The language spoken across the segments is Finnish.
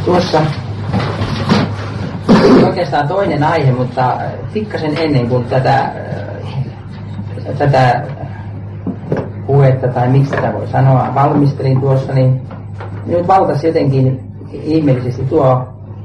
Tuossa oikeastaan toinen aihe, mutta pikkasen ennen kuin tätä puhetta, tai miksi tätä voi sanoa, valmistelin tuossa, niin nyt valtasi jotenkin ihmeellisesti tuo,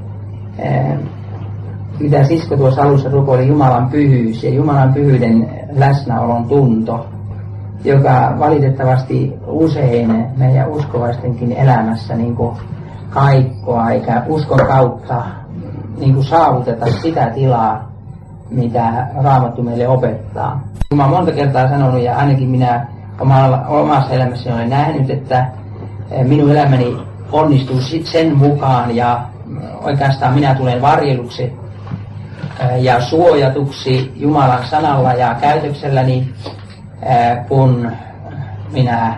mitä Sisko tuossa alussa rukoili, Jumalan pyhyys ja Jumalan pyhyyden läsnäolon tunto, joka valitettavasti usein meidän uskovaistenkin elämässä niin kuin kaikkoa, eikä uskon kautta niin kuin saavuteta sitä tilaa, mitä Raamattu meille opettaa. Mä oon monta kertaa sanonut, ja ainakin minä omassa elämässäni olen nähnyt, että minun elämäni onnistuu sen mukaan, ja oikeastaan minä tulen varjeluksi ja suojatuksi Jumalan sanalla ja käytökselläni, kun minä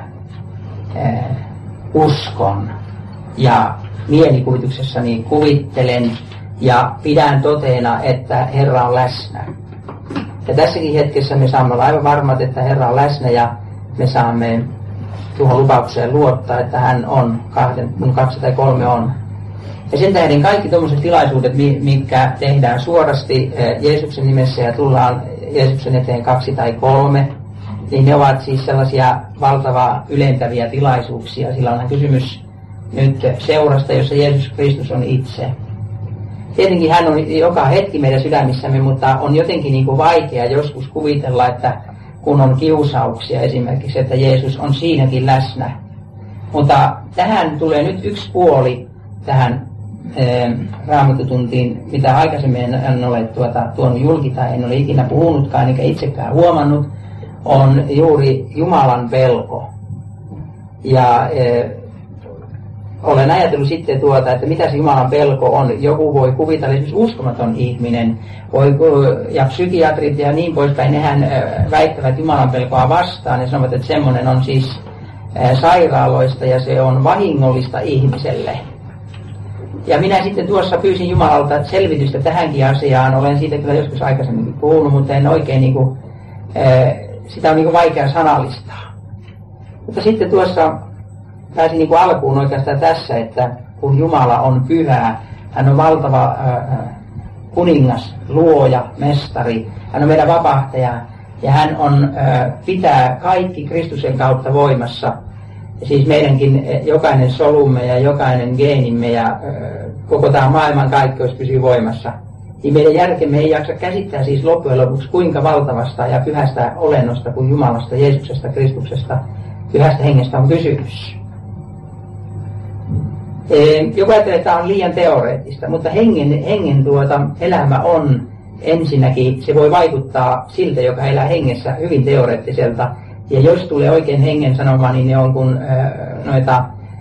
uskon ja mielikuvituksessani kuvittelen ja pidän toteena, että Herra on läsnä. Ja tässäkin hetkessä me saamme olla aivan varmat, että Herra on läsnä, ja me saamme tuohon lupaukseen luottaa, että hän on, kun 2 tai 3 on. Ja sen tähden kaikki tuommoiset tilaisuudet, mitkä tehdään suorasti Jeesuksen nimessä ja tullaan Jeesuksen eteen 2 tai 3, niin ne ovat siis sellaisia valtavaa ylentäviä tilaisuuksia. Sillä on kysymys nyt seurasta, jossa Jeesus Kristus on itse. Tietenkin hän on joka hetki meidän sydämissämme, mutta on jotenkin niin kuin vaikea joskus kuvitella, että kun on kiusauksia esimerkiksi, että Jeesus on siinäkin läsnä. Mutta tähän tulee nyt yksi puoli tähän Raamattutuntiin, mitä aikaisemmin en ole tuonut julki tai en ole ikinä puhunutkaan eikä itsekään huomannut, on juuri Jumalan pelko. Ja olen ajatellut sitten että mitä se Jumalan pelko on. Joku voi kuvitella, esimerkiksi uskomaton ihminen, ja psykiatrit ja niin poispäin, nehän väittävät Jumalan pelkoa vastaan ja sanovat, että semmoinen on siis sairaaloista ja se on vahingollista ihmiselle. Ja minä sitten tuossa pyysin Jumalalta selvitystä tähänkin asiaan. Olen siitä kyllä joskus aikaisemminkin puhunut, mutta en oikein sitä on vaikea sanallistaa. Mutta sitten tuossa pääsin alkuun oikeastaan tässä, että kun Jumala on pyhä, hän on valtava kuningas, luoja, mestari, hän on meidän vapahtaja ja hän on pitää kaikki Kristuksen kautta voimassa. Siis meidänkin jokainen solumme ja jokainen geenimme ja koko tämä maailman kaikkeus pysyy voimassa. Niin meidän järkemme ei jaksa käsittää siis loppujen lopuksi kuinka valtavasta ja pyhästä olennosta kuin Jumalasta, Jeesuksesta, Kristuksesta, pyhästä hengestä on kysymys. Joku ajattelee, että tämä on liian teoreettista, mutta hengen elämä on ensinnäkin, se voi vaikuttaa siltä, joka elää hengessä hyvin teoreettiselta. Ja jos tulee oikein hengen sanoma, niin ne on kuin noita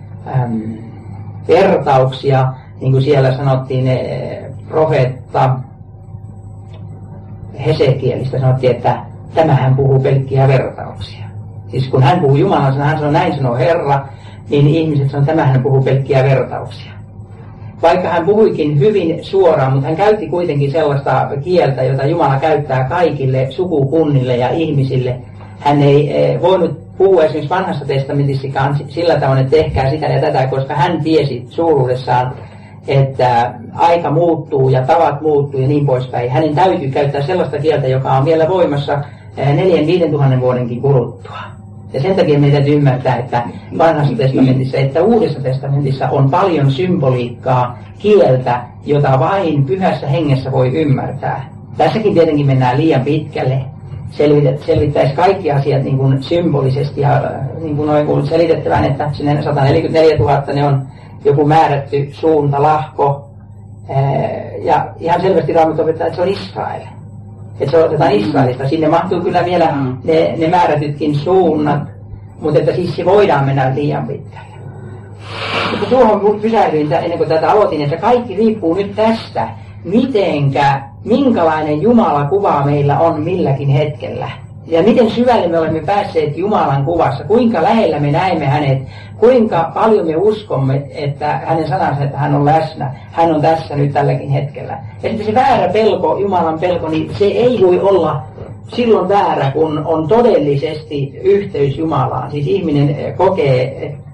vertauksia, niin kuin siellä sanottiin profeetta Hesekielistä, sanottiin, että tämähän puhuu pelkkiä vertauksia. Siis kun hän puhuu Jumalan sanaa, hän sanoo näin sanoo Herra, niin ihmiset sanoo, tämähän puhuu pelkkiä vertauksia. Vaikka hän puhuikin hyvin suoraan, mutta hän käytti kuitenkin sellaista kieltä, jota Jumala käyttää kaikille sukukunnille ja ihmisille. Hän ei voinut puhua esimerkiksi vanhassa testamentissakaan sillä tavalla, että tehkää sitä ja tätä, koska hän tiesi suuruudessaan, että aika muuttuu ja tavat muuttuu ja niin poispäin. Hänen täytyy käyttää sellaista kieltä, joka on vielä voimassa 4-5 tuhannen vuodenkin kuluttua. Ja sen takia meidän täytyy ymmärtää, että vanhassa testamentissa, että uudessa testamentissa on paljon symboliikkaa, kieltä, jota vain pyhässä hengessä voi ymmärtää. Tässäkin tietenkin mennään liian pitkälle. Selvittäisi kaikki asiat niin kuin symbolisesti ja niin kuin olen kuullut selitettävän, että sinne 144 000 ne on joku määrätty suunta, lahko. Ja ihan selvästi Raamattu opettaa, että se on Israel. Että se otetaan Israelista. Sinne mahtuu kyllä vielä ne määrätytkin suunnat, mutta että siis se voidaan mennä liian pitkälle. Mutta tuohon pysähdyin ennen kuin tätä aloitin, että kaikki riippuu nyt tästä, minkälainen Jumalan kuva meillä on milläkin hetkellä. Ja miten syvälle me olemme päässeet Jumalan kuvassa, kuinka lähellä me näemme hänet, kuinka paljon me uskomme, että hänen sanansa, että hän on läsnä, hän on tässä nyt tälläkin hetkellä. Ja sitten se väärä pelko, Jumalan pelko, niin se ei voi olla silloin väärä, kun on todellisesti yhteys Jumalaan. Siis ihminen kokee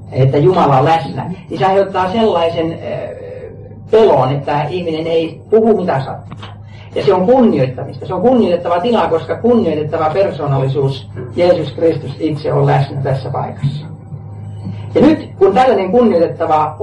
että Jumala on läsnä, niin se aiheuttaa sellaisen pelon, että ihminen ei puhu mitä sattuu. Ja se on kunnioittamista. Se on kunnioitettava tila, koska kunnioitettava persoonallisuus, Jeesus Kristus itse on läsnä tässä paikassa. Ja nyt kun tällainen kunnioitettava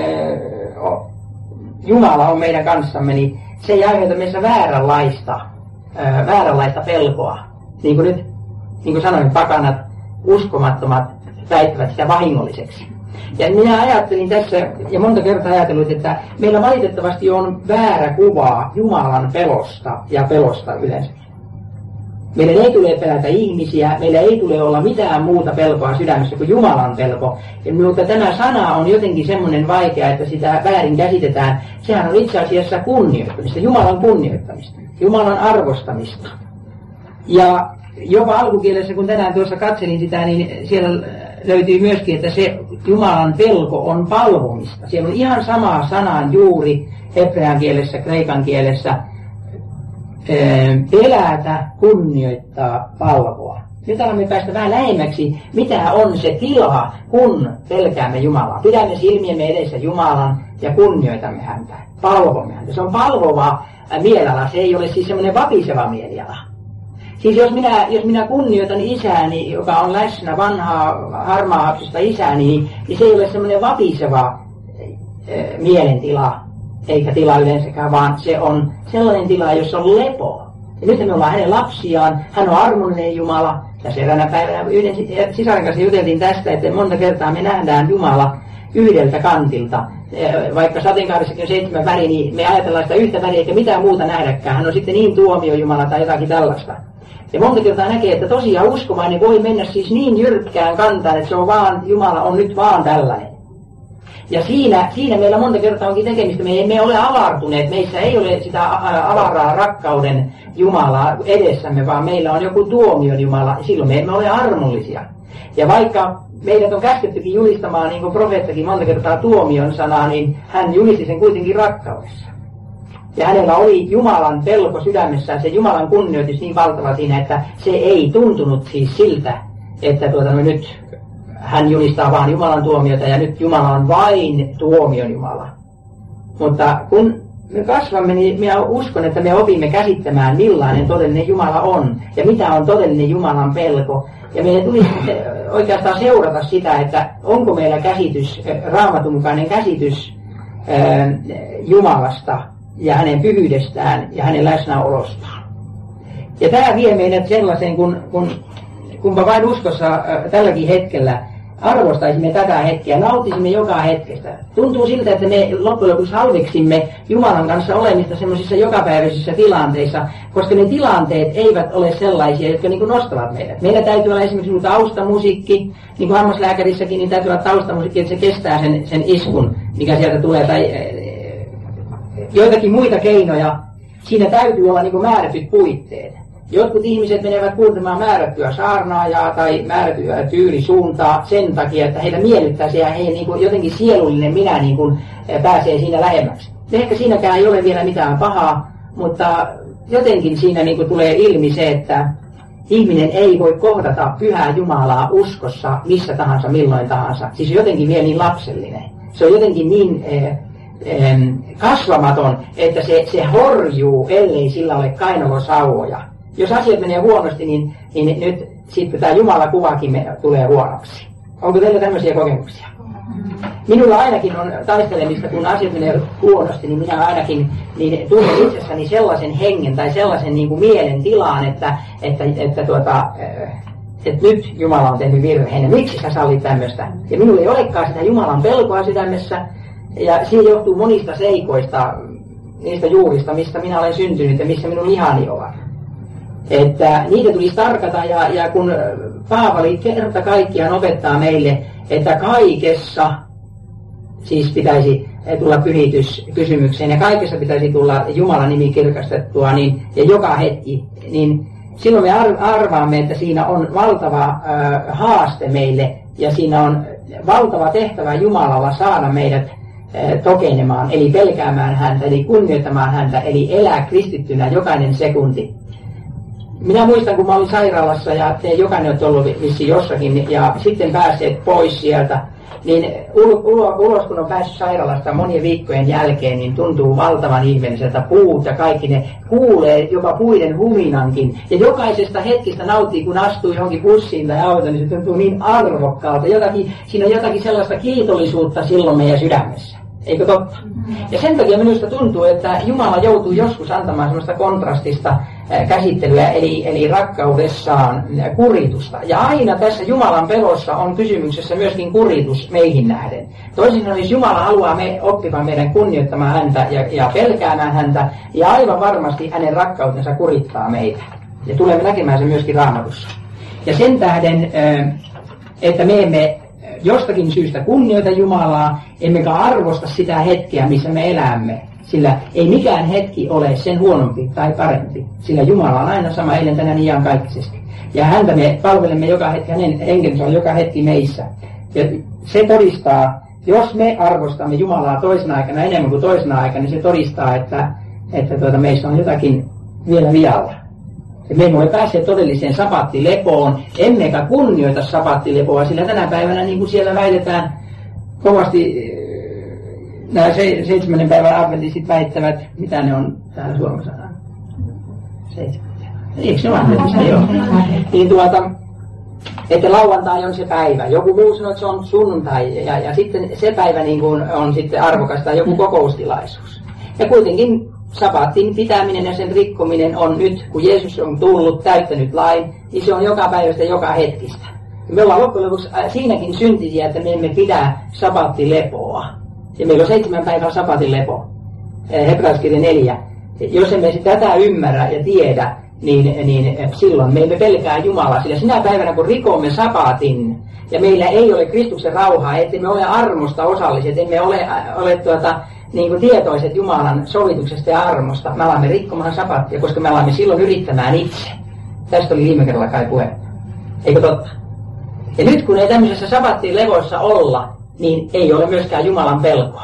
Jumala on meidän kanssamme, niin se ei aiheuta meissä vääränlaista pelkoa. Niin kuin sanoin, pakanat, uskomattomat väittävät sitä vahingolliseksi. Ja minä ajattelin tässä, ja monta kertaa ajatellut, että meillä valitettavasti on väärä kuva Jumalan pelosta ja pelosta yleensä. Meidän ei tule pelätä ihmisiä, meillä ei tule olla mitään muuta pelkoa sydämessä kuin Jumalan pelko. Mutta tämä sana on jotenkin semmoinen vaikea, että sitä väärin käsitetään. Sehän on itse asiassa kunnioittamista, Jumalan kunnioittamista, Jumalan arvostamista. Ja jopa alkukielessä, kun tänään tuossa katselin sitä, niin siellä löytyy myöskin, että se Jumalan pelko on palvomista. Siellä on ihan sama sanan juuri hebrean kielessä, kreikan kielessä. Pelätä, kunnioittaa, palvoa. Nyt alamme päästä vähän lähemmäksi, mitä on se tila, kun pelkäämme Jumalaa. Pidämme silmiemme edessä Jumalan ja kunnioitamme häntä, palvomme häntä. Se on palvova mieliala, se ei ole siis semmoinen vapiseva mieliala. Siis jos minä kunnioitan isääni, joka on läsnä, vanhaa harmaahapsista isääni, niin se ei ole semmoinen vapiseva mielentila, eikä tila yleensäkään, vaan se on sellainen tila, jossa on lepo. Ja nyt me ollaan hänen lapsiaan, hän on armollinen Jumala. Tässä eräänä päivänä yhden sisaren kanssa juteltiin tästä, että monta kertaa me nähdään Jumala yhdeltä kantilta. Vaikka sateenkaaressakin on 7 väriä, niin me ajatellaan sitä yhtä väriä eikä mitään muuta nähdäkään. Hän on sitten niin tuomio Jumala tai jotakin tällaista. Ja monta kertaa näkee, että tosiaan uskovainen voi mennä siis niin jyrkkään kantaan, että se on vaan, Jumala on nyt vaan tällainen. Ja siinä meillä monta kertaa onkin tekemistä. Me emme ole avartuneet, meissä ei ole sitä avaraa rakkauden Jumalaa edessämme, vaan meillä on joku tuomion Jumala, silloin me emme ole armollisia. Ja vaikka meidät on käskettykin julistamaan, niin kuin profeettakin monta kertaa tuomion sanaa, niin hän julisti sen kuitenkin rakkaudessa. Ja hänellä oli Jumalan pelko sydämessään, se Jumalan kunnioitus niin valtava siinä, että se ei tuntunut siis siltä, että nyt hän julistaa vaan Jumalan tuomiota ja nyt Jumala on vain tuomion Jumala. Mutta kun me kasvamme, niin minä uskon, että me opimme käsittämään, millainen todellinen Jumala on ja mitä on todellinen Jumalan pelko. Ja meidän tulisi oikeastaan seurata sitä, että onko meillä käsitys, Raamatun mukainen käsitys Jumalasta ja hänen pyhyydestään ja hänen läsnäolostaan. Ja tämä vie meidät sellaiseen, kunpa vain uskossa tälläkin hetkellä arvostaisimme tätä hetkeä, nautisimme joka hetkestä. Tuntuu siltä, että me loppujen lopuksi halveksimme Jumalan kanssa olemista semmoisissa jokapäiväisissä tilanteissa, koska ne tilanteet eivät ole sellaisia, jotka niin kuin nostavat meidät. Meillä täytyy olla esimerkiksi taustamusiikki, niin kuin hammaslääkärissäkin, niin täytyy olla taustamusiikki, että se kestää sen iskun, mikä sieltä tulee, tai joitakin muita keinoja. Siinä täytyy olla niin kuin määrätyt puitteet. Jotkut ihmiset menevät kuuntelemaan määrättyä saarnaajaa tai määrättyä tyylisuuntaa sen takia, että heitä miellyttää se ja heidän niin kuin jotenkin sielullinen minä niin kuin pääsee siinä lähemmäksi. Ehkä siinäkään ei ole vielä mitään pahaa, mutta jotenkin siinä niin kuin tulee ilmi se, että ihminen ei voi kohdata pyhää Jumalaa uskossa missä tahansa, milloin tahansa. Siis jotenkin vielä niin lapsellinen. Se on jotenkin niin kasvamaton, että se horjuu, ellei sillä ole kainalosauvoja. Jos asiat menee huonosti, niin nyt sitten tämä Jumala-kuvakin tulee huonoksi. Onko teillä tämmöisiä kokemuksia? Minulla ainakin on taistelemista, kun asiat menee huonosti, niin minä ainakin tunnen itsessäni sellaisen hengen tai sellaisen niin kuin mielen tilaan, että nyt Jumala on tehnyt virheen ja miksi sä sallit tämmöistä. Ja minulla ei olekaan sitä Jumalan pelkoa sydämessä ja siitä johtuu monista seikoista, niistä juurista, mistä minä olen syntynyt ja missä minun ihani ovat. Että niitä tulisi tarkata ja kun Paavali kerta kaikkiaan opettaa meille, että kaikessa siis pitäisi tulla pyhityskysymykseen ja kaikessa pitäisi tulla Jumalan nimi kirkastettua ja joka hetki, niin silloin me arvaamme, että siinä on valtava haaste meille ja siinä on valtava tehtävä Jumalalla saada meidät tokenemaan, eli pelkäämään häntä, eli kunnioittamaan häntä, eli elää kristittynä jokainen sekunti. Minä muistan, kun mä olin sairaalassa ja te jokainen olette ollut vissiin jossakin ja sitten päässeet pois sieltä, niin ulos kun on päässyt sairaalasta monien viikkojen jälkeen, niin tuntuu valtavan ihmeelliseltä. Puut ja kaikki ne kuulee jopa puiden huminankin. Ja jokaisesta hetkestä nauttii, kun astuu johonkin bussiin tai autoon, niin se tuntuu niin arvokkaalta. Siinä on jotakin sellaista kiitollisuutta silloin meidän sydämessä. Eikö totta? Ja sen takia minusta tuntuu, että Jumala joutuu joskus antamaan sellaista kontrastista käsittelyä, eli rakkaudessaan kuritusta. Ja aina tässä Jumalan pelossa on kysymyksessä myöskin kuritus meihin nähden. Toisin sanoen, jos Jumala haluaa oppimaan meidän kunnioittamaan häntä ja pelkäämään häntä, ja aivan varmasti hänen rakkautensa kurittaa meitä. Ja tulemme näkemään sen myöskin Raamatussa. Ja sen tähden, että me emme jostakin syystä kunnioita Jumalaa, emmekä arvosta sitä hetkeä, missä me elämme. Sillä ei mikään hetki ole sen huonompi tai parempi. Sillä Jumala on aina sama eilen, tänään, iankaikkisesti. Ja häntä me palvelemme joka hetki, hänen henkensä on joka hetki meissä. Ja se todistaa, jos me arvostamme Jumalaa toisena aikana enemmän kuin toisena aikana, niin se todistaa, että meissä on jotakin vielä vialla. Me emme ole päässeet todelliseen sabattilepoon, emmekä kunnioita sabattilepoa, sillä tänä päivänä, niin kuin siellä väitetään kovasti, nämä 7. päivän adventistit väittävät, mitä ne on täällä Suomessa? 7. Eikö ne adventista? Joo. Niin että lauantai on se päivä. Joku muu sanoo, että se on sunnuntai, ja sitten se päivä niin kuin on sitten arvokas tai joku kokoustilaisuus. Ja kuitenkin sabattin pitäminen ja sen rikkominen on nyt, kun Jeesus on tullut, täyttänyt lain, niin se on joka päivästä, joka hetkistä. Me ollaan loppujen lopuksi siinäkin syntisiä, että me emme pidä sabattilepoa. Ja meillä on 7 päivän sabattilepo, Hebrealaiskirja 4. Jos emme tätä ymmärrä ja tiedä, niin silloin me emme pelkää Jumalaa. Sillä sinä päivänä, kun rikomme sabatin, ja meillä ei ole Kristuksen rauhaa, ettei me ole armosta osalliset, emme ole niin kuin tietoiset Jumalan sovituksesta ja armosta, me alamme rikkomaan sabattia, koska me alamme silloin yrittämään itse. Tästä oli viime kerralla kai puhetta. Eikö totta? Ja nyt kun ei tämmöisessä sabattiin levossa olla, niin ei ole myöskään Jumalan pelkoa.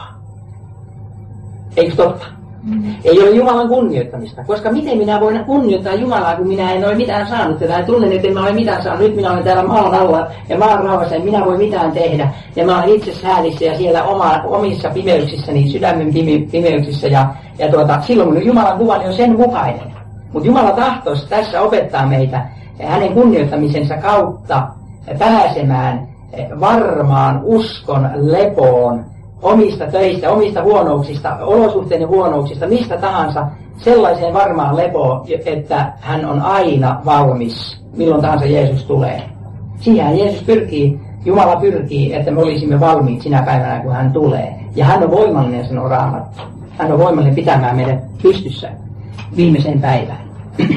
Eikö totta? Ei ole Jumalan kunnioittamista, koska miten minä voin kunnioittaa Jumalaa, kun minä en ole mitään saanut tätä. Tunnen, että en mä ole mitään saanut. Nyt minä olen täällä maan alla ja maan rauhassa, en minä voi mitään tehdä. Ja mä olen itse säälissä ja siellä omissa pimeyksissäni, sydämen pimeyksissä. Ja silloin minun Jumalan kuvani on sen mukainen. Mutta Jumala tahtoisi tässä opettaa meitä hänen kunnioittamisensa kautta pääsemään varmaan uskon lepoon omista töistä, omista huonouksista, olosuhteiden huonouksista, mistä tahansa, sellaiseen varmaan lepoon, että hän on aina valmis, milloin tahansa Jeesus tulee. Siihen Jeesus pyrkii, Jumala pyrkii, että me olisimme valmiit sinä päivänä, kun hän tulee. Ja hän on voimallinen, sanoo Raamattu. Hän on voimallinen pitämään meidät pystyssä viimeiseen päivään.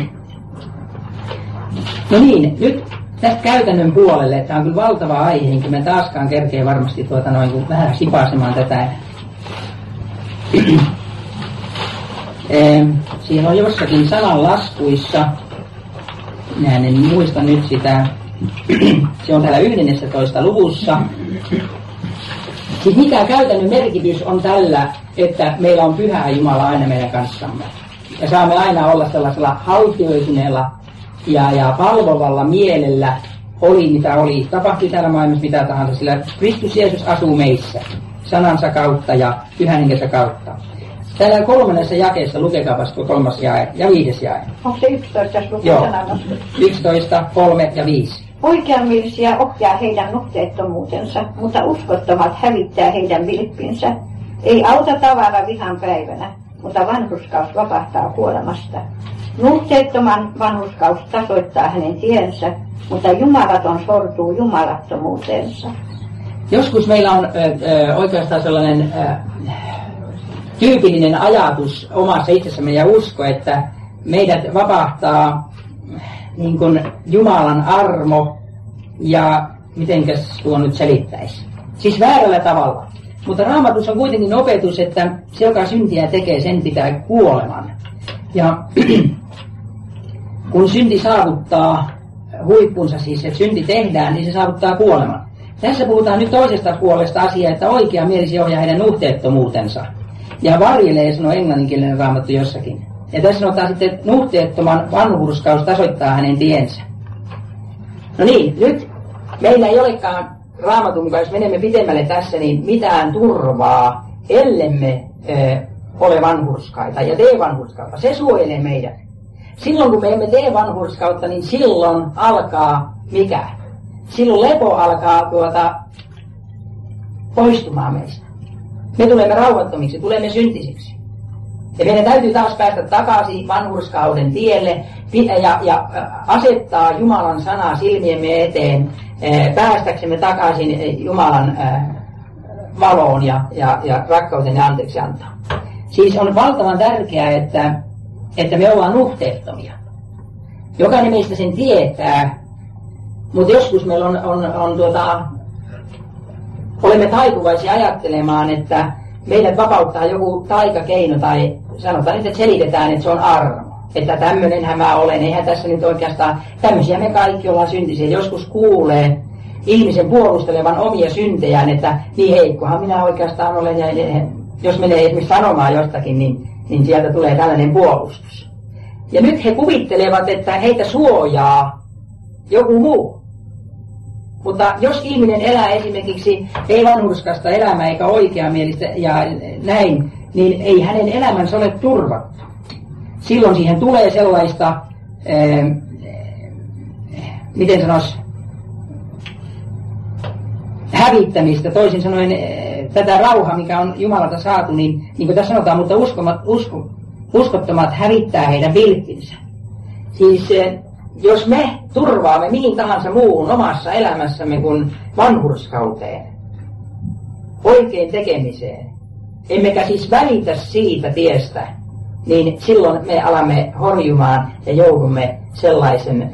No niin, nyt tästä käytännön puolelle, tämä on kyllä valtava aihe, niin kuin me taaskaan kerkee varmasti vähän sipasemaan tätä. Siinä on jossakin sananlaskuissa, minä en muista nyt sitä, se on täällä 11. luvussa. Siis mikä käytännön merkitys on tällä, että meillä on pyhä Jumala aina meidän kanssamme. Ja saamme aina olla sellaisella haltioituneella ja palvovalla mielellä, oli mitä oli, tapahtui täällä maailmassa mitä tahansa, sillä Kristus Jeesus asuu meissä, sanansa kautta ja pyhän henkensä kautta. Täällä 3. jakeessa, lukekaapas tuo 3. jae ja 5. jae. Onko se 11, jos lukee sananlasku? 11, 3 ja 5. Oikeamielisiä ohjaa heidän nuhteettomuutensa, mutta uskottomat hävittää heidän vilppinsä. Ei auta tavara vihan päivänä, mutta vanhurskaus vapahtaa kuolemasta. Nuhteettoman vanhurskaus tasoittaa hänen tiensä, mutta jumalaton sortuu jumalattomuuteensa. Joskus meillä on oikeastaan sellainen tyypillinen ajatus omassa itsessämme ja usko, että meidät vapahtaa niin kuin Jumalan armo ja mitenkäs tuo nyt selittäisi. Siis väärällä tavalla. Mutta Raamatussa on kuitenkin opetus, että se joka syntiä tekee, sen pitää kuoleman. Ja kun synti saavuttaa huippunsa, siis että synti tehdään, niin se saavuttaa kuoleman. Tässä puhutaan nyt toisesta puolesta asiaa, että oikea mielisi ohjaa heidän nuhteettomuutensa. Ja varjelee, sanoo englanninkielinen Raamattu jossakin. Ja tässä sanotaan sitten, että nuhteettoman vanhurskaus tasoittaa hänen tiensä. No niin, nyt meillä ei olekaan Raamatun mukaan, jos menemme pitemmälle tässä, niin mitään turvaa, ellemme ole vanhurskaita ja tee vanhurskautta. Se suojelee meidät. Silloin kun me emme tee vanhurskautta, niin silloin alkaa mikä? Silloin lepo alkaa poistumaan meistä. Me tulemme rauhattomiksi, tulemme syntisiksi. Ja meidän täytyy taas päästä takaisin vanhurskauden tielle ja asettaa Jumalan sanaa silmiemme eteen, päästäksemme takaisin Jumalan valoon ja rakkauteen ja anteeksiantoon. Siis on valtavan tärkeää, että me ollaan nuhteettomia. Jokainen meistä sen tietää, mutta joskus meillä olemme taipuvaisia ajattelemaan, että meidät vapauttaa joku taikakeino tai sanotaan, että selitetään, että se on armo. Että tämmönenhän mä olen, eihän tässä nyt oikeastaan, tämmöisiä me kaikki ollaan syntisiä. Joskus kuulee ihmisen puolustelevan omia syntejään, että niin heikkohan minä oikeastaan olen, ja jos menee esimerkiksi sanomaan jostakin, niin sieltä tulee tällainen puolustus. Ja nyt he kuvittelevat, että heitä suojaa joku muu. Mutta jos ihminen elää esimerkiksi ei vanhurskasta elämää eikä oikeamielistä ja näin, niin ei hänen elämänsä ole turvattu. Silloin siihen tulee sellaista, miten sanoisi, hävittämistä, toisin sanoen tätä rauhaa, mikä on Jumalalta saatu, niin kuin tässä sanotaan, mutta uskottomat hävittää heidän vilppinsä. Siis jos me turvaamme mihin tahansa muuhun omassa elämässämme kuin vanhurskauteen, oikein tekemiseen, emmekä siis välitä siitä tiestä, niin silloin me alamme horjumaan ja joudumme sellaisen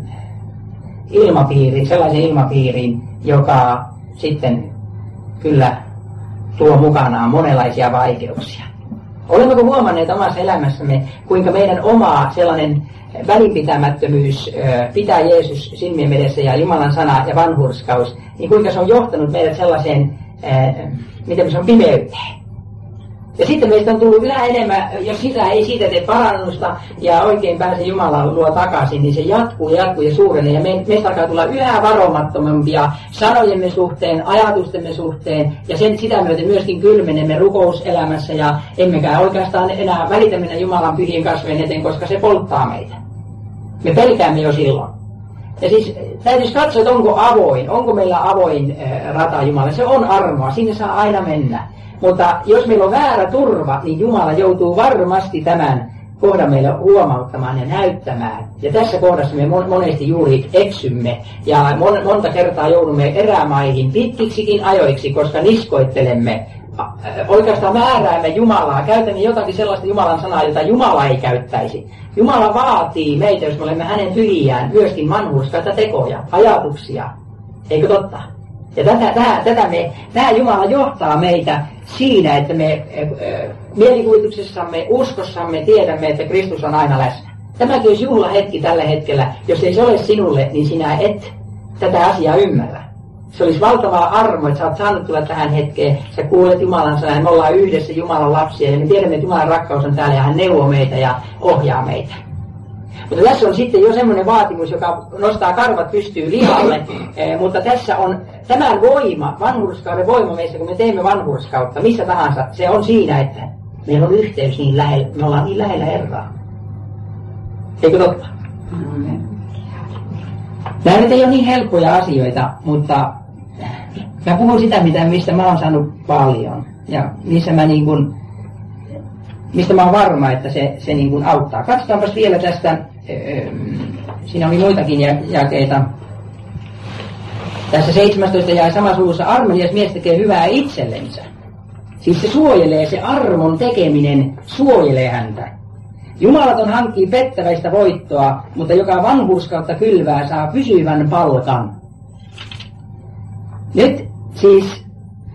ilmapiiriin, joka sitten kyllä tuo mukanaan monenlaisia vaikeuksia. Olemmeko huomanneet omassa elämässämme, kuinka meidän oma sellainen välinpitämättömyys, pitää Jeesus silmien edessä ja Jumalan sana ja vanhurskaus, niin kuinka se on johtanut meidät sellaiseen, miten se on, pimeyteen. Ja sitten meistä on tullut yhä enemmän, jos sitä ei siitä tee parannusta ja oikein pääse Jumalan luo takaisin, niin se jatkuu ja suurenee. Ja meistä alkaa tulla yhä varomattomampia sanojemme suhteen, ajatustemme suhteen, ja sitä myöten myöskin kylmenemme rukouselämässä, ja emmekä oikeastaan enää välitä mennä Jumalan pyhien kasvojen eteen, koska se polttaa meitä. Me pelkäämme jo silloin. Ja siis täytyisi katsoa, että onko meillä avoin rata Jumala. Se on armoa, sinne saa aina mennä. Mutta jos meillä on väärä turva, niin Jumala joutuu varmasti tämän kohdan meille huomauttamaan ja näyttämään. Ja tässä kohdassa me monesti juuri eksymme ja monta kertaa joudumme erämaihin pitkiksikin ajoiksi, koska niskoittelemme. Oikeastaan määräämme Jumalaa, käytämme jotakin sellaista Jumalan sanaa, jota Jumala ei käyttäisi. Jumala vaatii meitä, jos me olemme hänen pyhiään, myöskin vanhurskaita tekoja, ajatuksia. Eikö totta? Ja tämä Jumala johtaa meitä siinä, että me mielikuvituksessamme, uskossamme tiedämme, että Kristus on aina läsnä. Tämäkin olisi juhlahetki tällä hetkellä. Jos ei se ole sinulle, niin sinä et tätä asiaa ymmärrä. Se olisi valtava armo, että sä oot saanut tulla tähän hetkeen. Sä kuulet Jumalan sanan, me ollaan yhdessä Jumalan lapsia ja me tiedämme, että Jumalan rakkaus on täällä ja hän neuvoo meitä ja ohjaa meitä. Mutta tässä on sitten jo semmoinen vaatimus, joka nostaa karvat pystyyn lihalle, mutta tässä on tämän voima, vanhurskauden voima meissä, kun me teemme vanhurskautta, missä tahansa, se on siinä, että meillä on yhteys niin lähellä, me ollaan niin lähellä Herraa. Eikö totta? Nämä nyt ei ole niin helppoja asioita, mutta mä puhun sitä, mistä mä oon saanut paljon ja mistä mä oon varma, että se niin kuin auttaa. Katsotaanpas vielä tästä, siinä oli muitakin jakeita. Tässä 17 jae samassa luvussa, armelias mies tekee hyvää itsellensä. Siis se suojelee, se armon tekeminen suojelee häntä. Jumalaton hankkii pettäväistä voittoa, mutta joka vanhurskautta kylvää saa pysyvän palkan. Nyt siis,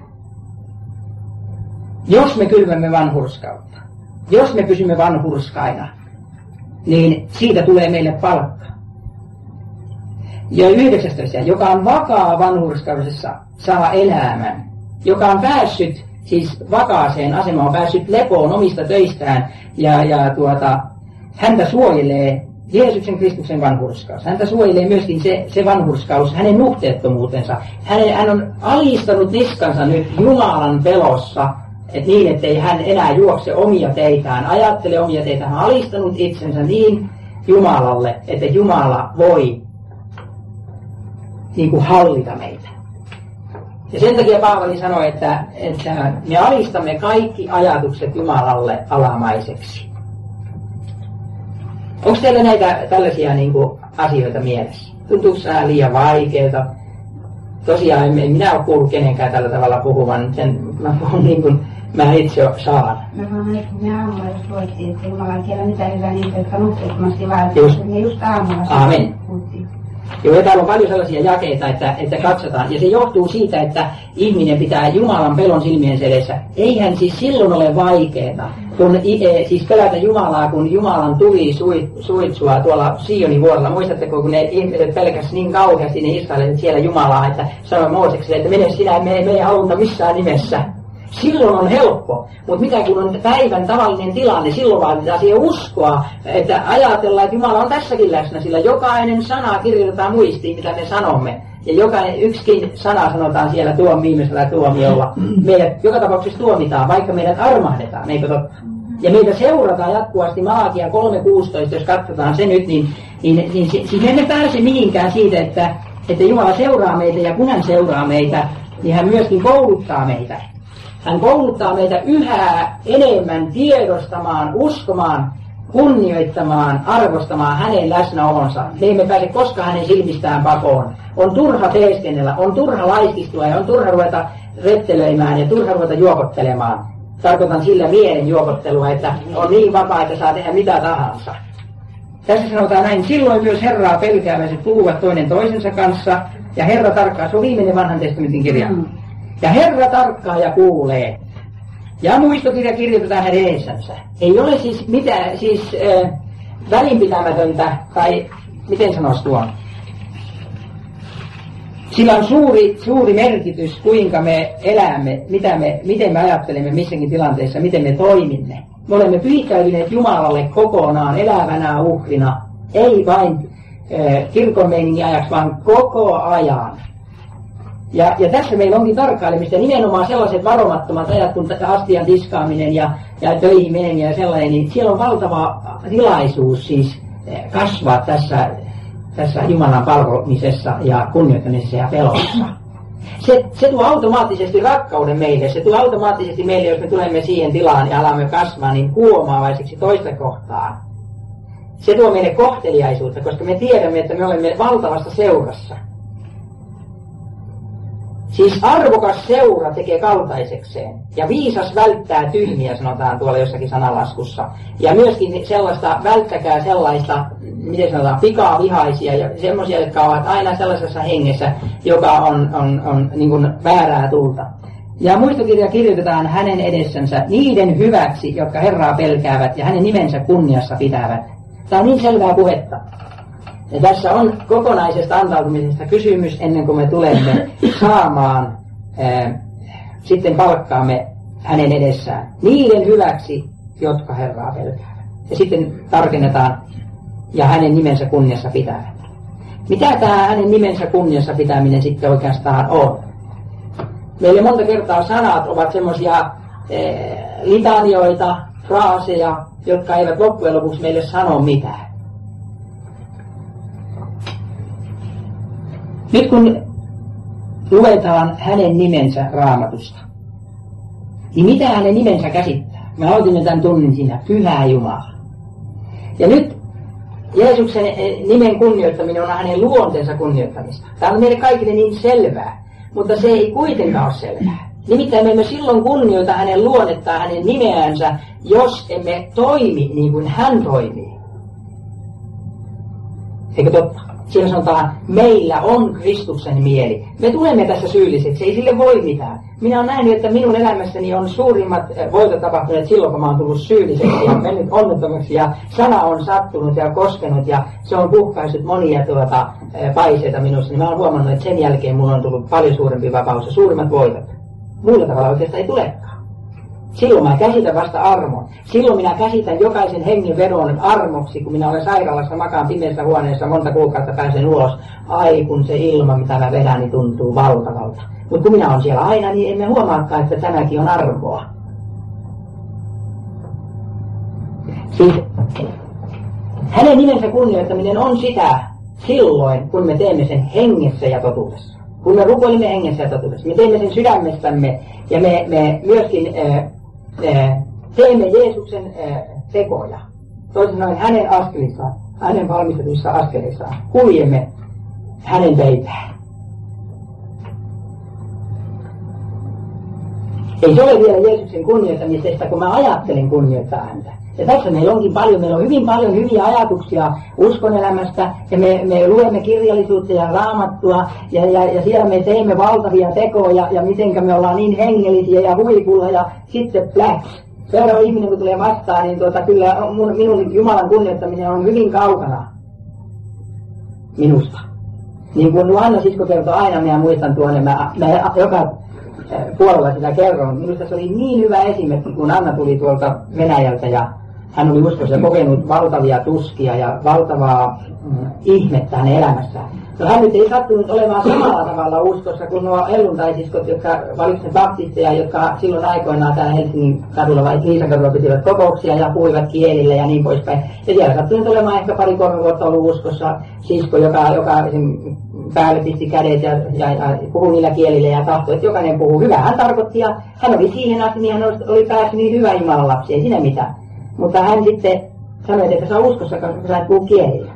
jos me kylvämme vanhurskautta, jos me pysymme vanhurskaina, niin siitä tulee meille palkka. Ja 19. joka on vakaa vanhurskaudessa, saa elämän. Joka on päässyt siis vakaaseen asemaan, on päässyt lepoon omista töistään ja häntä suojelee Jeesuksen Kristuksen vanhurskaus. Häntä suojelee myöskin se vanhurskaus, hänen nuhteettomuutensa. Hän on alistanut niskansa nyt Jumalan pelossa, että niin, ettei hän enää juokse omia teitään, ajattele omia teitään. Hän on alistanut itsensä niin Jumalalle, että Jumala voi niin kuin hallita meitä. Ja sen takia Paavali sanoi, että me alistamme kaikki ajatukset Jumalalle alamaiseksi. Onko teillä näitä tällaisia niin kuin asioita mielessä? Tuntuuko nämä liian vaikeita? Tosiaan minä ole kuullut kenenkään tällä tavalla puhuvan. Mä puhun niin kuin mä itse saan. Mä vaan me aamulla just luettiin, että Jumala on siellä mitä hyvää niitä, jotka nuhteettomasti vaeltavat. Ne just aamulla. Aamen. Joo, ja täällä on paljon sellaisia jakeita, että katsotaan. Ja se johtuu siitä, että ihminen pitää Jumalan pelon silmiensä edessä. Eihän siis silloin ole vaikeeta, kun siis pelätä Jumalaa, kun Jumalan tuli suitsua tuolla Sionin vuorella. Muistatteko, kun ne ihmiset pelkäsivät niin kauheasti ne israelilaiset siellä Jumalaa, että sanoi Moosekselle, että mene sinä, me ei haluta missään nimessä. Silloin on helppo, mutta mitä kun on päivän tavallinen tilanne, silloin vaaditaan siihen uskoa, että ajatellaan, että Jumala on tässäkin läsnä, sillä jokainen sana kirjoitetaan muistiin, mitä me sanomme. Ja yksikin sana sanotaan siellä viimeisellä tuomiolla. Meidät joka tapauksessa tuomitaan, vaikka meidät armahdetaan, eikö totta? Ja meitä seurataan jatkuvasti Malakia 3.16, jos katsotaan se nyt, niin me emme pääse mihinkään siitä, että Jumala seuraa meitä, ja kun hän seuraa meitä, niin hän myöskin kouluttaa meitä. Hän kouluttaa meitä yhä enemmän tiedostamaan, uskomaan, kunnioittamaan, arvostamaan hänen läsnäolonsa. Me emme pääse koskaan hänen silmistään pakoon. On turha teeskennellä, on turha laististua ja on turha ruveta rettelöimään ja turha ruveta juopottelemaan. Tarkoitan sillä mielen juopottelua, että on niin vapaa, että saa tehdä mitä tahansa. Tässä sanotaan näin, silloin myös Herraa pelkääväiset puhuvat toinen toisensa kanssa, ja Herra tarkkaa, se on viimeinen vanhan testamentin kirja. Ja Herra tarkkaa ja kuulee. Ja muistokirja kirjoitetaan hänen edessänsä. Ei ole siis mitään, välinpitämätöntä, tai miten sanoisi tuon? Sillä on suuri merkitys, kuinka me elämme, miten me ajattelemme missäkin tilanteessa, miten me toimimme. Me olemme pyytäytyneet Jumalalle kokonaan elävänä uhrina, ei vain kirkon meiningin ajaksi, vaan koko ajan. Ja tässä meillä onkin tarkkailemista, ja nimenomaan sellaiset varomattomat ajat, kun astian tiskaaminen ja töihin meneminen ja sellainen, niin siellä on valtava tilaisuus siis kasvaa tässä Jumalan palvelemisessa ja kunnioittamisessa ja pelossa. Se tuo automaattisesti rakkauden meille, se tuo automaattisesti meille, jos me tulemme siihen tilaan ja alamme kasvaa, niin huomaavaiseksi toista kohtaa. Se tuo meille kohteliaisuutta, koska me tiedämme, että me olemme valtavassa seurassa. Siis arvokas seura tekee kaltaisekseen, ja viisas välttää tyhmiä, sanotaan tuolla jossakin sanalaskussa. Ja myöskin välttäkää sellaista, miten sanotaan, pikavihaisia ja semmoisia, jotka ovat aina sellaisessa hengessä, joka on niin kuin väärää tulta. Ja muistokirja kirjoitetaan hänen edessänsä niiden hyväksi, jotka Herraa pelkäävät ja hänen nimensä kunniassa pitävät. Tämä on niin selvää puhetta. Ja tässä on kokonaisesta antautumisesta kysymys ennen kuin me tulemme saamaan sitten palkkaamme hänen edessään. Niiden hyväksi, jotka Herraa pelkäävät. Ja sitten tarkennetaan, ja hänen nimensä kunniassa pitävät. Mitä tämä hänen nimensä kunniassa pitäminen sitten oikeastaan on? Meille monta kertaa sanat ovat semmoisia litanioita, fraaseja, jotka eivät loppujen lopuksi meille sano mitään. Nyt kun luetaan hänen nimensä Raamatusta, niin mitä hänen nimensä käsittää? Me aloitimme tämän tunnin siinä, Pyhä Jumala. Ja nyt Jeesuksen nimen kunnioittaminen on hänen luonteensa kunnioittamista. Tämä on meille kaikille niin selvää, mutta se ei kuitenkaan ole selvää. Nimittäin me emme silloin kunnioita hänen luonnettaan, hänen nimeänsä, jos emme toimi niin kuin hän toimii. Eikö totta? Siinä sanotaan, meillä on Kristuksen mieli. Me tulemme tässä syylliseksi, ei sille voi mitään. Minä olen nähnyt, että minun elämässäni on suurimmat voitot tapahtuneet silloin, kun mä olen tullut syylliseksi ja mennyt onnettomaksi ja sana on sattunut ja koskenut ja se on puhkaissut monia paiseita minussa. Niin mä olen huomannut, että sen jälkeen minulla on tullut paljon suurempi vapaus ja suurimmat voitot. Muulla tavalla oikeastaan ei tulekaan. Silloin mä käsitän vasta armon. Silloin minä käsitän jokaisen hengenvedon armoksi, kun minä olen sairaalassa, makaan pimeässä huoneessa, monta kuukautta pääsen ulos. Ai kun se ilma, mitä mä vedän, niin tuntuu valtavalta. Mutta kun minä olen siellä aina, niin emme huomaakaan, että tämäkin on armoa. Siis hänen nimensä kunnioittaminen on sitä silloin, kun me teemme sen hengessä ja totuudessa. Kun me rukoilimme hengessä ja totuudessa. Me teemme sen sydämestämme ja me myöskin teemme Jeesuksen tekoja. Toisin sanoen hänen askelissaan, hänen valmistetuissa askeleissaan. Kuljemme hänen peipään. Ei se ole vielä Jeesuksen kunnioittamisesta, kun mä ajattelen kunnioittaa häntä. Ja tässä meillä onkin paljon, meillä on hyvin paljon hyviä ajatuksia uskonelämästä, ja me luemme kirjallisuutta ja raamattua, ja siellä me teemme valtavia tekoja, ja mitenkä me ollaan niin hengellisiä ja huipulla, ja sitten pläks. Seuraava ihminen, kun tulee vastaan, niin kyllä minun Jumalan kunnioittaminen on hyvin kaukana minusta. Niin kuin Anna sisko kertoi aina, minä muistan tuonne, mä joka puolella sitä kerron. Minusta se oli niin hyvä esimerkki, kun Anna tuli tuolta Venäjältä ja hän oli uskossa kokenut valtavia tuskia ja valtavaa ihmettä hänen elämässään. No hän nyt ei sattunut olemaan samalla tavalla uskossa kuin nuo helluntaisiskot, jotka valitsivat baptisteja, jotka silloin aikoinaan täällä Helsingin kadulla vai Liisankadulla pitivät kokouksia ja puhuivat kielillä ja niin poispäin. Ja siellä sattunut olemaan ehkä 2-3 vuotta ollut uskossa sisko, joka päälle pisti kädet ja puhui niillä kielillä ja tahtoi, että jokainen puhuu hyvää. Hän tarkoitti ja hän oli siihen asti, niin hän oli päässyt niin hyvä Jumalan lapsi, ei siinä mitään. Mutta hän sitten sanoi, että sä on uskossa, koska sä et puhu kielillä.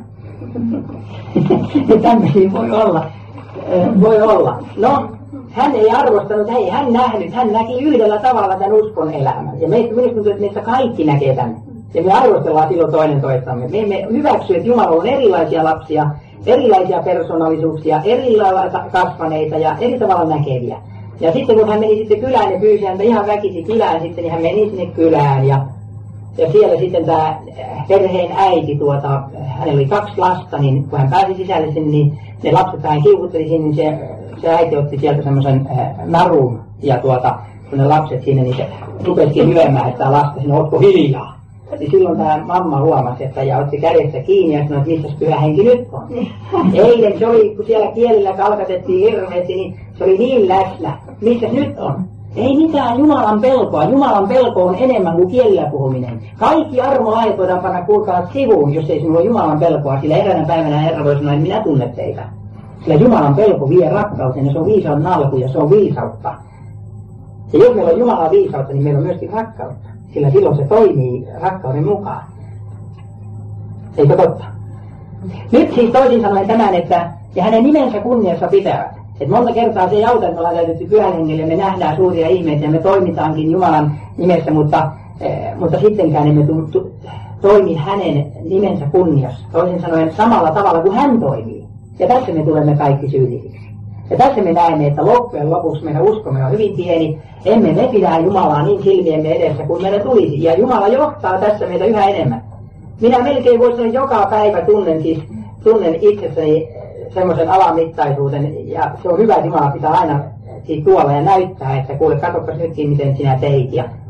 Tämmöisiä voi olla. No, hän ei arvostanut, hän näki yhdellä tavalla tämän uskon elämän. Ja minusta tuntuu, että meistä kaikki näkee tämän. Ja me arvostellaan silloin toinen toistamme. Me emme hyväksy, että Jumala on erilaisia lapsia, erilaisia persoonallisuuksia, erilaisia kasvaneita ja eri tavalla näkeviä. Ja sitten kun hän meni sitten kylään ja pyysi häntä ihan väkisin kylään sitten, niin hän meni sinne kylään ja siellä sitten tämä perheen äiti, hänellä oli 2 lasta, niin kun hän pääsi sisälle sinne, niin ne lapset hän kiukutteli sinne, niin se äiti otti sieltä semmoisen narun ja kun ne lapset sinne, niin se rupesikin lyömään, että lasta sinne, ootko hiljaa? Ja silloin tämä mamma huomasi, että ja otti kädestä kiinni ja sanoi, että mistäs pyhä henki nyt on. Eilen se oli, kun siellä kielillä kalkatettiin hirveästi, niin se oli niin läsnä. Mistäs nyt on? Ei mitään Jumalan pelkoa. Jumalan pelko on enemmän kuin kielillä puhuminen. Kaikki armolait voidaan panna kuulkaa sivuun, jos ei sinulla ole Jumalan pelkoa. Sillä eräänä päivänä Herra voi sanoa, että minä tunnet teitä. Sillä Jumalan pelko vie rakkauteen ja se on viisauden alku ja se on viisautta. Ja jos meillä on Jumalan viisautta, niin meillä on myöskin rakkautta. Sillä silloin se toimii rakkauden mukaan. Eikö totta? Nyt siis toisin sanoen tämän, että ja hänen nimensä kunniassa pitävät. Että monta kertaa se ei auta, että me ollaan täytetty pyhän hengelle, me nähdään suuria ihmeitä ja me toimitaankin Jumalan nimessä, mutta sittenkään emme toimi hänen nimensä kunniassa. Toisin sanoen samalla tavalla kuin hän toimii. Ja tässä me tulemme kaikki syyllisiksi. Ja tässä me näemme, että loppujen lopuksi meidän uskomme on hyvin pieni. Emme me pidä Jumalaa niin silmiemme edessä kuin meidän tulisi. Ja Jumala johtaa tässä meitä yhä enemmän. Minä melkein voisin sanoa, joka päivä tunnen itsessäni semmoisen alamittaisuuden. Ja se on hyvä, että Jumala pitää aina siitä tuolla ja näyttää, että kuule, katsopas nytkin miten sinä teit.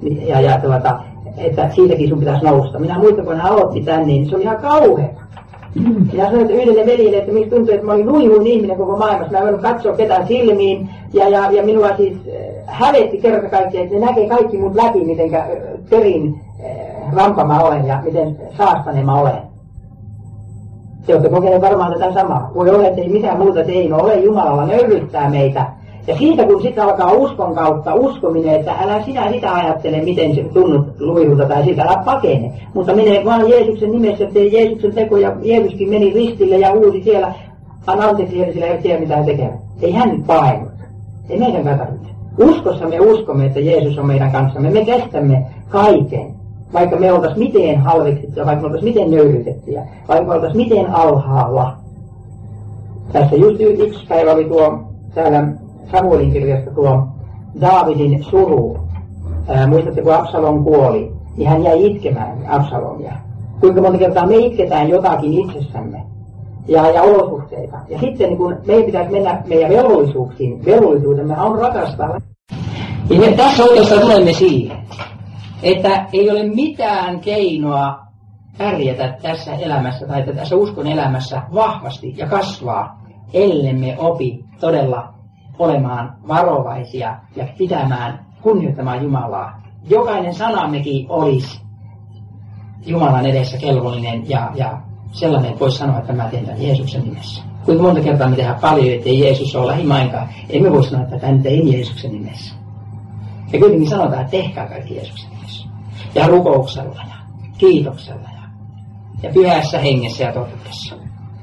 Että siitäkin sun pitäisi nousta. Minä muistan, kun hän aloitti tän, niin se oli ihan kauheata. Minä sanoin yhdelle veljelle, että minusta tuntui, että mä olin nuihuin ihminen koko maailmassa. Mä en voinut katsoa ketään silmiin ja minua siis hävetti kerta kaikkiaan, että ne näkee kaikki mut läpi, mitenkä perin rampa mä olen ja miten saastainen mä olen. Te olette kokeneet varmaan tätä samaa. Voi olla, että ei mitään muuta tein ole. Jumalalla nöyryttää meitä. Ja siitä kun sitten alkaa uskon kautta uskominen, että älä sinä sitä ajattele, miten se tunnut luihuta tai sitä, älä pakene. Mutta menee vaan Jeesuksen nimessä, että Jeesuksen teko ja Jeesuskin meni ristille ja uusi siellä. Anna anteeksi heille, sillä ei tiedä mitä he tekevät. Ei hän nyt painut. Ei meidän tarvitse. Uskossa me uskomme, että Jeesus on meidän kanssamme. Me kestämme kaiken. Vaikka me oltaisiin miten halveksittuja, vaikka me oltaisiin miten nöyrytettyjä, vaikka me oltaisiin miten alhaalla. Tässä just yksi päivä oli täällä Samuelin kirjasta Daavidin suru. Muistatte, kun Absalom kuoli, niin hän jäi itkemään Absalomia. Kuinka monta kertaa me itketään jotakin itsessämme ja olosuhteita. Ja sitten niin kun meidän pitäisi mennä meidän velvollisuuksiin. Velvollisuutemme on rakastaa. Ja tässä oikeastaan tulemme siihen. Että ei ole mitään keinoa pärjätä tässä elämässä tai tässä uskon elämässä vahvasti ja kasvaa, ellemme opi todella olemaan varovaisia ja kunnioittamaan Jumalaa. Jokainen sanammekin olisi Jumalan edessä kelvollinen ja sellainen, että voisi sanoa, että mä teen tämän Jeesuksen nimessä. Kuinka monta kertaa me tehdään paljon, ettei Jeesus ole lähimainkaan. Emme voi sanoa, että tämä ei Jeesuksen nimessä. Ja kuitenkin sanotaan, että tehkää kaikki Jeesuksen nimessä. Ja rukouksella ja kiitoksella ja pyhässä hengessä ja totuudessa.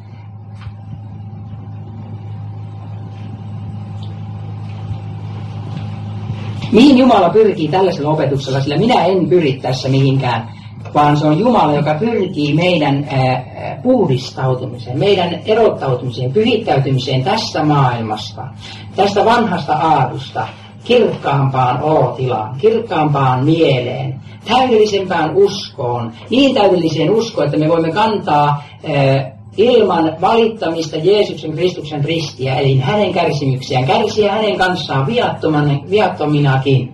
Mihin Jumala pyrkii tällaisella opetuksella, sillä minä en pyri tässä mihinkään, vaan se on Jumala, joka pyrkii meidän puhdistautumiseen, meidän erottautumiseen, pyhittäytymiseen tästä maailmasta, tästä vanhasta aadusta, kirkkaampaan olotilaan, kirkkaampaan mieleen, täydellisempään uskoon, niin täydelliseen uskoon, että me voimme kantaa ilman valittamista Jeesuksen Kristuksen ristiä, eli hänen kärsimyksiään, kärsiä hänen kanssaan viattominakin.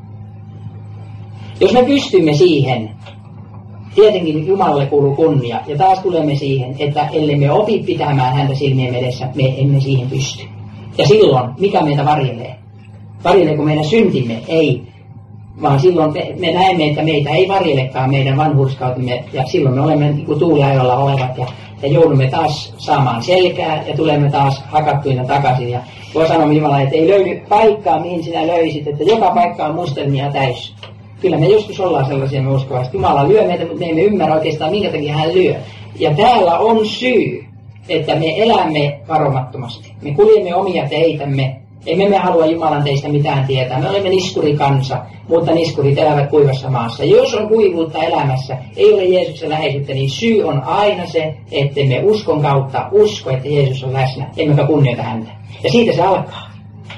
Jos me pystymme siihen, tietenkin Jumalalle kuuluu kunnia, ja taas tulemme siihen, että ellei me opi pitämään häntä silmien edessä, me emme siihen pysty. Ja silloin, mikä meitä varjelee? Varjeleeko meidän syntimme? Ei. Vaan silloin me näemme, että meitä ei varjelekaan meidän vanhurskautemme, ja silloin me olemme niin kuin tuuliajolla olevat, ja joudumme taas saamaan selkää, ja tulemme taas hakattuina takaisin. Ja voi sanoa Jumala, että ei löydy paikkaa, mihin sinä löysit, että joka paikka on mustelmia täys. Kyllä me joskus ollaan sellaisia, me uskovasti. Jumala lyö meitä, mutta me emme ymmärrä oikeastaan, minkä takia hän lyö. Ja täällä on syy, että me elämme varomattomasti. Me kuljemme omia teitämme. Emme me halua Jumalan teistä mitään tietää. Me olemme niskurikansa, mutta niskurit elävät kuivassa maassa. Jos on kuivuutta elämässä, ei ole Jeesuksen läheisyyttä, niin syy on aina se, että me uskon kautta usko, että Jeesus on läsnä, emmekä kunnioita häntä. Ja siitä se alkaa.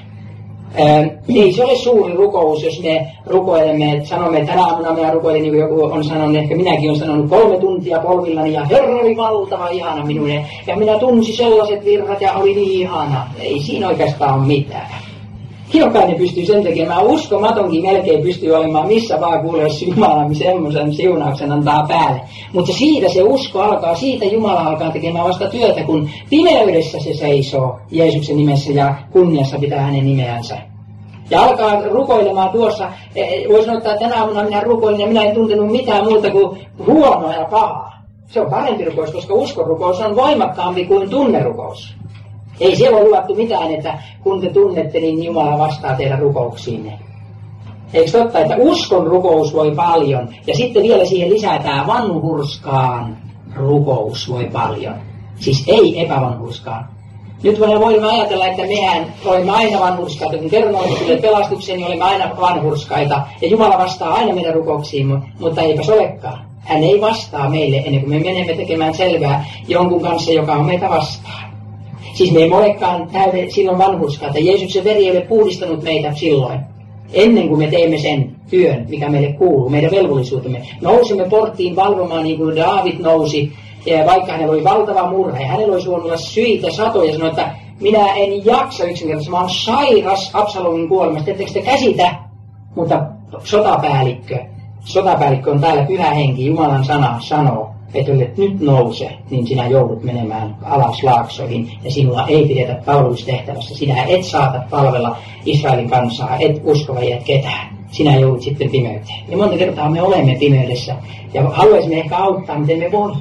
Ei se ole suuri rukous, jos me rukoilemme, että sanomme, että tänä aamuna minä rukoilin, niin kuin joku on sanonut, ehkä minäkin olen sanonut 3 tuntia polvillani, ja Herra oli valtava ihana minulle, ja minä tunsin sellaiset virrat, ja oli niin ihana. Ei siinä oikeastaan ole mitään. Jokainen pystyy sen tekemään, uskomatonkin melkein pystyy olemaan missä vaan kuulee, jos Jumala semmoisen siunauksen antaa päälle. Mutta siitä se usko alkaa, siitä Jumala alkaa tekemään vasta työtä, kun pimeydessä se seisoo Jeesuksen nimessä ja kunniassa pitää hänen nimeänsä. Ja alkaa rukoilemaan tuossa, voi sanoa, että tänä aamuna minä rukoilin ja minä en tuntenut mitään muuta kuin huonoa ja pahaa. Se on parempi rukous, koska uskonrukous on voimakkaampi kuin tunnerukous. Ei siellä ole luvattu mitään, että kun te tunnette, niin Jumala vastaa teidän rukouksiinne. Eikö totta, että uskon rukous voi paljon, ja sitten vielä siihen lisätään vanhurskaan rukous voi paljon. Siis ei epävanhurskaan. Nyt voimme ajatella, että mehän olemme aina vanhurskaita. Kun kerran olemme tulleet pelastukseen, niin olemme aina vanhurskaita. Ja Jumala vastaa aina meidän rukouksiin, mutta eipäs olekaan. Hän ei vastaa meille ennen kuin me menemme tekemään selvää jonkun kanssa, joka on meitä vastaan. Siis me emme olekaan silloin vanhurskaita. Jeesuksen veri ei ole puhdistanut meitä silloin. Ennen kuin me teemme sen työn, mikä meille kuuluu, meidän velvollisuutemme. Nousemme porttiin valvomaan niin kuin Daavid nousi, ja vaikka hänellä oli valtava murhe. Hänellä olisi voinut olla syitä, satoja, sanoi, että minä en jaksa yksinkertaisesti. Mä olen sairas Absalomin kuolemasta, etteikö te käsitä? Mutta sotapäällikkö on täällä pyhä henki, Jumalan sana sanoo, että nyt nouse, niin sinä joudut menemään alas laaksoihin ja sinua ei pidetä palvelustehtävässä. Sinä et saata palvella Israelin kansaa, et uskovia, et ketään. Sinä joudut sitten pimeyteen. Ja monta kertaa me olemme pimeydessä ja haluaisimme ehkä auttaa, miten me voi.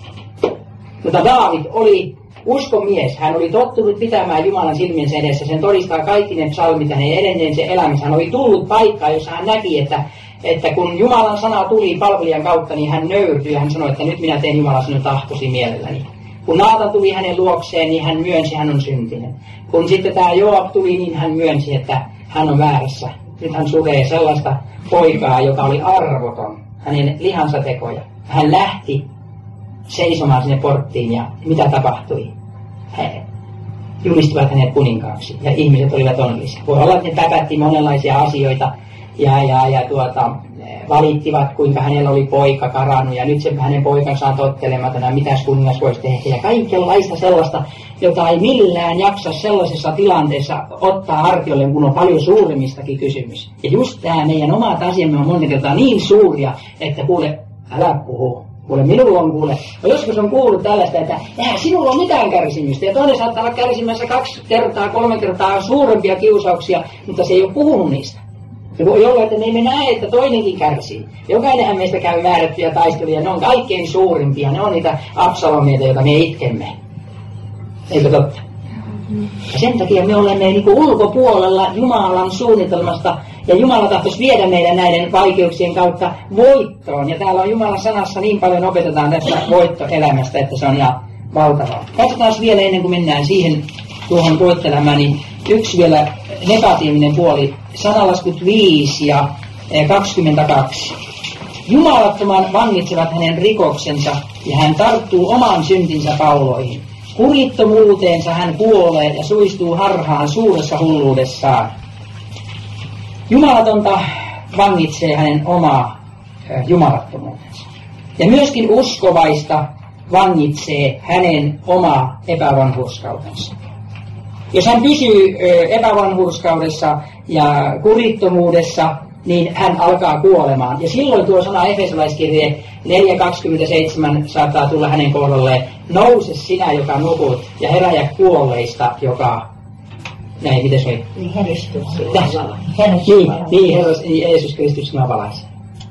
Mutta Daavid oli uskomies. Hän oli tottunut pitämään Jumalan silmiensä edessä. Sen todistaa kaikki ne psalmit hänen edenneen se elämässä. Hän oli tullut paikkaan, jossa hän näki, että kun Jumalan sana tuli palvelijan kautta, niin hän nöyrtyi ja hän sanoi, että nyt minä teen Jumalan sinun tahtosi mielelläni. Kun Naatan tuli hänen luokseen, niin hän myönsi, hän on syntinen. Kun sitten tämä Joab tuli, niin hän myönsi, että hän on väärässä. Nyt hän suree sellaista poikaa, joka oli arvoton, hänen lihansa tekoja. Hän lähti seisomaan sinne porttiin ja mitä tapahtui? He julistivat hänet kuninkaaksi ja ihmiset olivat onnellisia. Voi olla, että ne päpätti monenlaisia asioita valittivat, kuinka hänellä oli poika karannut ja nyt se hänen poikansa on tottelematon ja mitäs kuningas voisi tehdä ja kaikenlaista sellaista, jota ei millään jaksa sellaisessa tilanteessa ottaa hartiolle, kun on paljon suuremmistakin kysymys. Ja just tämä meidän omat asiamme on monta kertaa niin suuria, että kuule, älä puhu. Kuule, minulla on joskus on kuullut tällaista, että sinulla on mitään kärsimystä ja toinen saattaa olla kärsimässä 2 kertaa, 3 kertaa suurempia kiusauksia, mutta se ei ole puhunut niistä. Se voi olla, että me emme näe, että toinenkin kärsii. Jokainenhan meistä käy määrättyjä taisteluja, ne on kaikkein suurimpia, ne on niitä Absalomeita, joita me itkemme. Eikö totta? Ja sen takia me olemme niin kuin ulkopuolella Jumalan suunnitelmasta, ja Jumala tahtoisi viedä meidän näiden vaikeuksien kautta voittoon. Ja täällä on Jumalan sanassa niin paljon opetetaan tästä voittoelämästä, että se on ihan valtavaa. Katsotaan vielä ennen kuin mennään siihen tuohon voittoelämään, niin yksi vielä negatiivinen puoli. Sanalaskut 5 ja 22. Jumalattoman vangitsevat hänen rikoksensa, ja hän tarttuu omaan syntinsä pauloihin. Kurittomuuteensa hän kuolee ja suistuu harhaan suuressa hulluudessaan. Jumalatonta vangitsee hänen omaa jumalattomuutensa. Ja myöskin uskovaista vangitsee hänen oma epävanhurskautensa. Jos hän pysyy epävanhurskaudessa ja kurittomuudessa, niin hän alkaa kuolemaan. Ja silloin tuo sana Efesolaiskirje 4.27 saattaa tulla hänen kohdalleen. Nouse sinä, joka nukut, ja heräjä kuolleista, joka... Näin, miten se oli? Niin Heristus. Niin, Jeesus Kristus valaisi.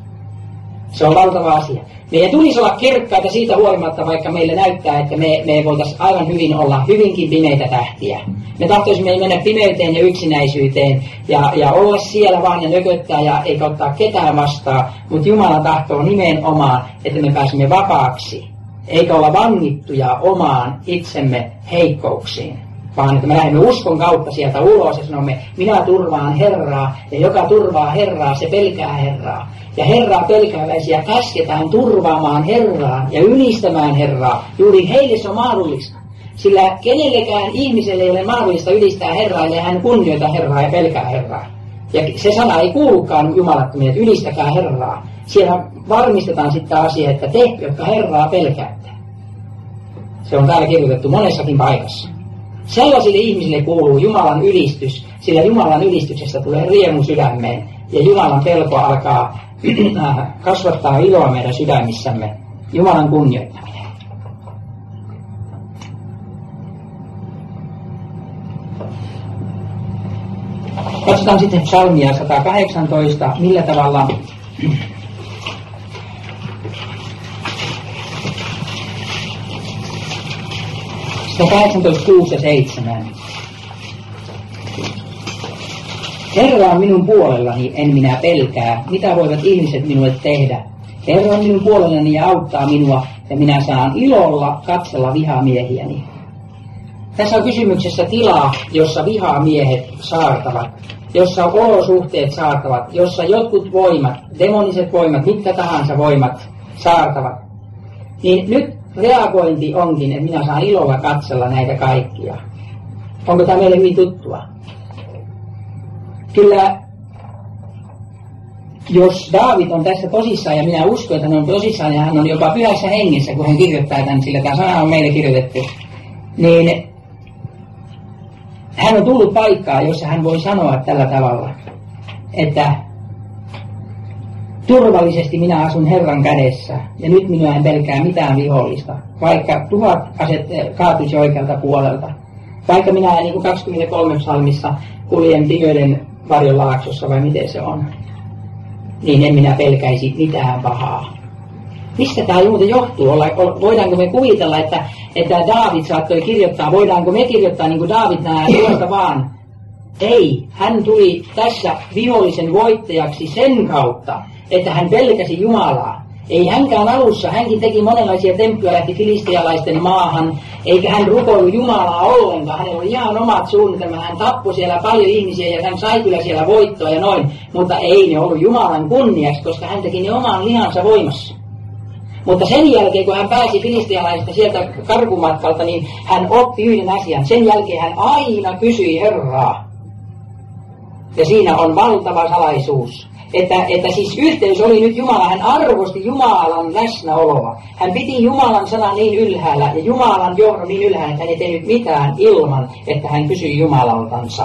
Se on valtava asia. Meidän tulisi olla kirkkaita siitä huolimatta, vaikka meille näyttää, että me voitaisiin aivan hyvin olla hyvinkin pimeitä tähtiä. Me tahtoisimme mennä pimeyteen ja yksinäisyyteen ja olla siellä vaan ja nököttää ja eikä ottaa ketään vastaan, mutta Jumala tahtoo nimenomaan, että me pääsemme vapaaksi, eikä olla vangittuja omaan itsemme heikkouksiin, vaan että me lähdemme uskon kautta sieltä ulos ja sanomme, minä turvaan Herraa, ja joka turvaa Herraa, se pelkää Herraa. Ja Herraa pelkääväisiä käsketään turvaamaan Herraa ja ylistämään Herraa. Juuri heille se on mahdollista. Sillä kenellekään ihmiselle ei ole mahdollista ylistää Herraa, ellei hän kunnioita Herraa ja pelkää Herraa. Ja se sana ei kuulukaan jumalattomille, että ylistäkää Herraa. Siellä varmistetaan sitten asia, että te, jotka Herraa pelkäätte. Se on täällä kirjoitettu monessakin paikassa. Sellaisille ihmisille kuuluu Jumalan ylistys, sillä Jumalan ylistyksestä tulee riemu sydämeen. Ja Jumalan pelko alkaa kasvattaa iloa meidän sydämissämme. Jumalan kunnioittaminen. Katsotaan sitten psalmia 118, millä tavalla 118, 6 ja 7. Herra on minun puolellani, en minä pelkää. Mitä voivat ihmiset minulle tehdä? Herra on minun puolellani ja auttaa minua, ja minä saan ilolla katsella vihamiehiäni. Tässä on kysymyksessä tila, jossa vihamiehet saartavat, jossa olosuhteet saartavat, jossa jotkut voimat, demoniset voimat, mitkä tahansa voimat saartavat. Niin nyt reagointi onkin, että minä saan ilolla katsella näitä kaikkia. Onko tämä meille hyvin tuttua? Kyllä, jos Daavid on tässä tosissaan, ja minä uskon, että hän on tosissaan, ja hän on jopa pyhässä hengessä, kun hän kirjoittaa tämän, sillä tämä sana on meille kirjoitettu, niin hän on tullut paikkaan, jossa hän voi sanoa tällä tavalla, että turvallisesti minä asun Herran kädessä, ja nyt minua en pelkää mitään vihollista, vaikka 1000 aset kaatuisi oikealta puolelta. Vaikka minä niin kuin 23 psalmissa kuljen pimeyden varjon laaksossa, vai miten se on, niin en minä pelkäisi mitään pahaa. Mistä tämä muuten johtuu? Voidaanko me kuvitella, että Daavid saattoi kirjoittaa, voidaanko me kirjoittaa niin kuin Daavid nämä tuolta vaan? Ei, hän tuli tässä vihollisen voittajaksi sen kautta, että hän pelkäsi Jumalaa. Ei hänkään alussa, hänkin teki monenlaisia temppuja, lähti filistialaisten maahan, eikä hän rukoillut Jumalaa ollenkaan. Hänellä oli ihan omat suunnitelmat, hän tappoi siellä paljon ihmisiä ja hän sai kyllä siellä voittoa ja noin, mutta ei ne ollut Jumalan kunniaksi, koska hän teki ne oman lihansa voimassa. Mutta sen jälkeen, kun hän pääsi filistialaisista sieltä karkumatkalta, niin hän oppi yhden asian. Sen jälkeen hän aina kysyi Herraa. Ja siinä on valtava salaisuus. että siis yhteys oli nyt Jumala. Hän arvosti Jumalan läsnäoloa. Hän piti Jumalan sanan niin ylhäällä ja Jumalan johdon niin ylhäällä, että hän ei tehnyt mitään ilman, että hän kysyi Jumalaltansa.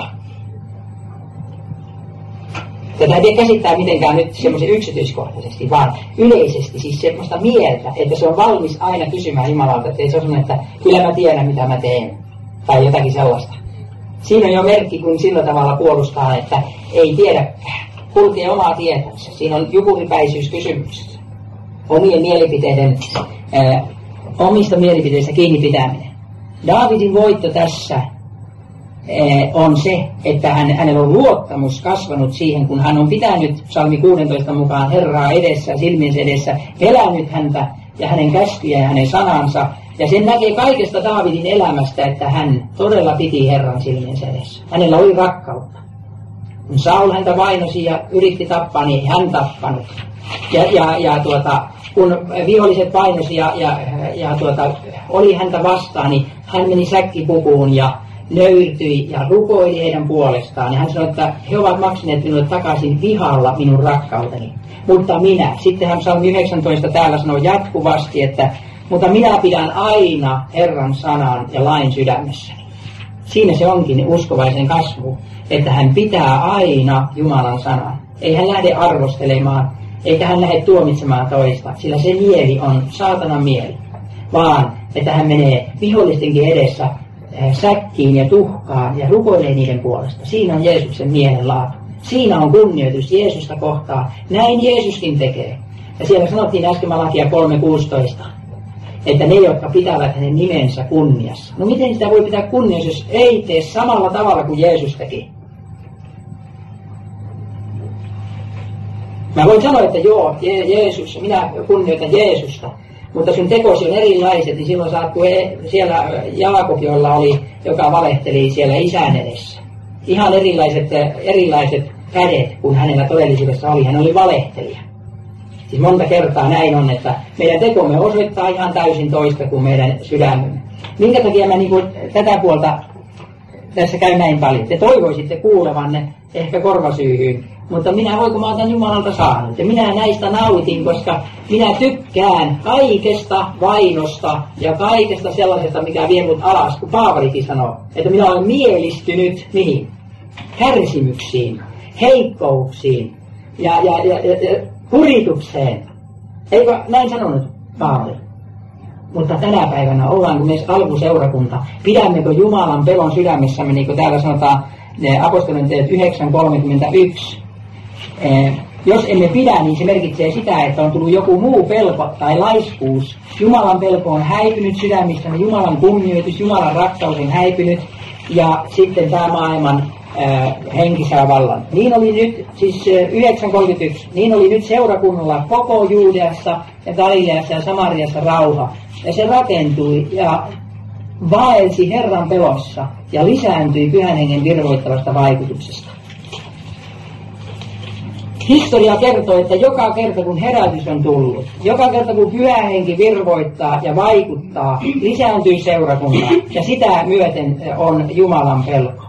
Tätä ei käsittää mitenkään nyt semmoisen yksityiskohtaisesti, vaan yleisesti siis semmoista mieltä, että se on valmis aina kysymään Jumalalta, että ei se ole semmoinen, että kyllä mä tiedän mitä mä teen, tai jotakin sellaista. Siinä on jo merkki, kun sillä tavalla puolustaa, että ei tiedäkään, kulkee omaa tietänsä. Siinä on jukuripäisyys kysymyksessä. Omista mielipiteistä kiinni pitäminen. Daavidin voitto tässä on se, että hänellä on luottamus kasvanut siihen, kun hän on pitänyt psalmi 16 mukaan Herraa edessä, silmiensä edessä, elänyt häntä ja hänen käskyjä ja hänen sanansa. Ja sen näkee kaikesta Daavidin elämästä, että hän todella piti Herran silmiensä edessä. Hänellä oli rakkautta. Kun Saul häntä vainosi ja yritti tappaa, niin hän tappanut. Kun viholliset vainosi ja oli häntä vastaan, niin hän meni säkkipukuun ja nöyrtyi ja rukoili heidän puolestaan. Ja hän sanoi, että he ovat maksaneet minulle takaisin vihalla minun rakkauteni. Mutta minä, sitten hän psalmi 19 täällä sanoo jatkuvasti, että mutta minä pidän aina Herran sanan ja lain sydämessäni. Siinä se onkin uskovaisen kasvu, että hän pitää aina Jumalan sanan. Ei hän lähde arvostelemaan, eikä hän lähde tuomitsemaan toista, sillä se mieli on saatanan mieli. Vaan, että hän menee vihollistenkin edessä säkkiin ja tuhkaan ja rukoilee niiden puolesta. Siinä on Jeesuksen mielenlaatu. Siinä on kunnioitus Jeesusta kohtaan. Näin Jeesuskin tekee. Ja siellä sanottiin äsken Malakia 3.16, että ne, jotka pitävät hänen nimensä kunniassa. No miten sitä voi pitää kunniassa, jos ei tee samalla tavalla kuin Jeesus teki? Mä voin sanoa, että joo, Jeesus, minä kunnioitan Jeesusta, mutta sun tekosi on erilaiset, niin silloin saat, kun siellä Jaakob, joka valehteli siellä isän edessä. Ihan erilaiset kädet, kun hänellä todellisuudessa oli. Hän oli valehtelija. Siis monta kertaa näin on, että meidän tekomme osoittaa ihan täysin toista kuin meidän sydämemme. Minkä takia mä tätä puolta tässä käyn näin paljon? Te toivoisitte kuulevanne ehkä korvasyyhyyn, mutta minä voiko mä otan Jumalalta saanut. Ja minä näistä nautin, koska minä tykkään kaikesta vainosta ja kaikesta sellaisesta, mikä vie mut alas, kun Paavalikin sanoo, että minä olen mielistynyt mihin? Kärsimyksiin, heikkouksiin ja kuritukseen. Eikö näin sanonut Paavali? Mutta tänä päivänä ollaanko me alkuseurakunta, pidämmekö Jumalan pelon sydämissämme, niin kuin täällä sanotaan apostolien teot 9.31. Jos emme pidä, niin se merkitsee sitä, että on tullut joku muu pelko tai laiskuus. Jumalan pelko on häipynyt sydämissämme, Jumalan kunnioitus, Jumalan rakkaus on häipynyt ja sitten tämä maailman henki saa vallan. Niin oli nyt, siis 9.31, niin oli nyt seurakunnalla koko Juudeassa ja Galileassa ja Samariassa rauha. Ja se rakentui ja vaelsi Herran pelossa ja lisääntyi Pyhän Hengen virvoittavasta vaikutuksesta. Historia kertoo, että joka kerta kun herätys on tullut, joka kerta kun Pyhä Henki virvoittaa ja vaikuttaa, lisääntyy seurakunta ja sitä myöten on Jumalan pelko.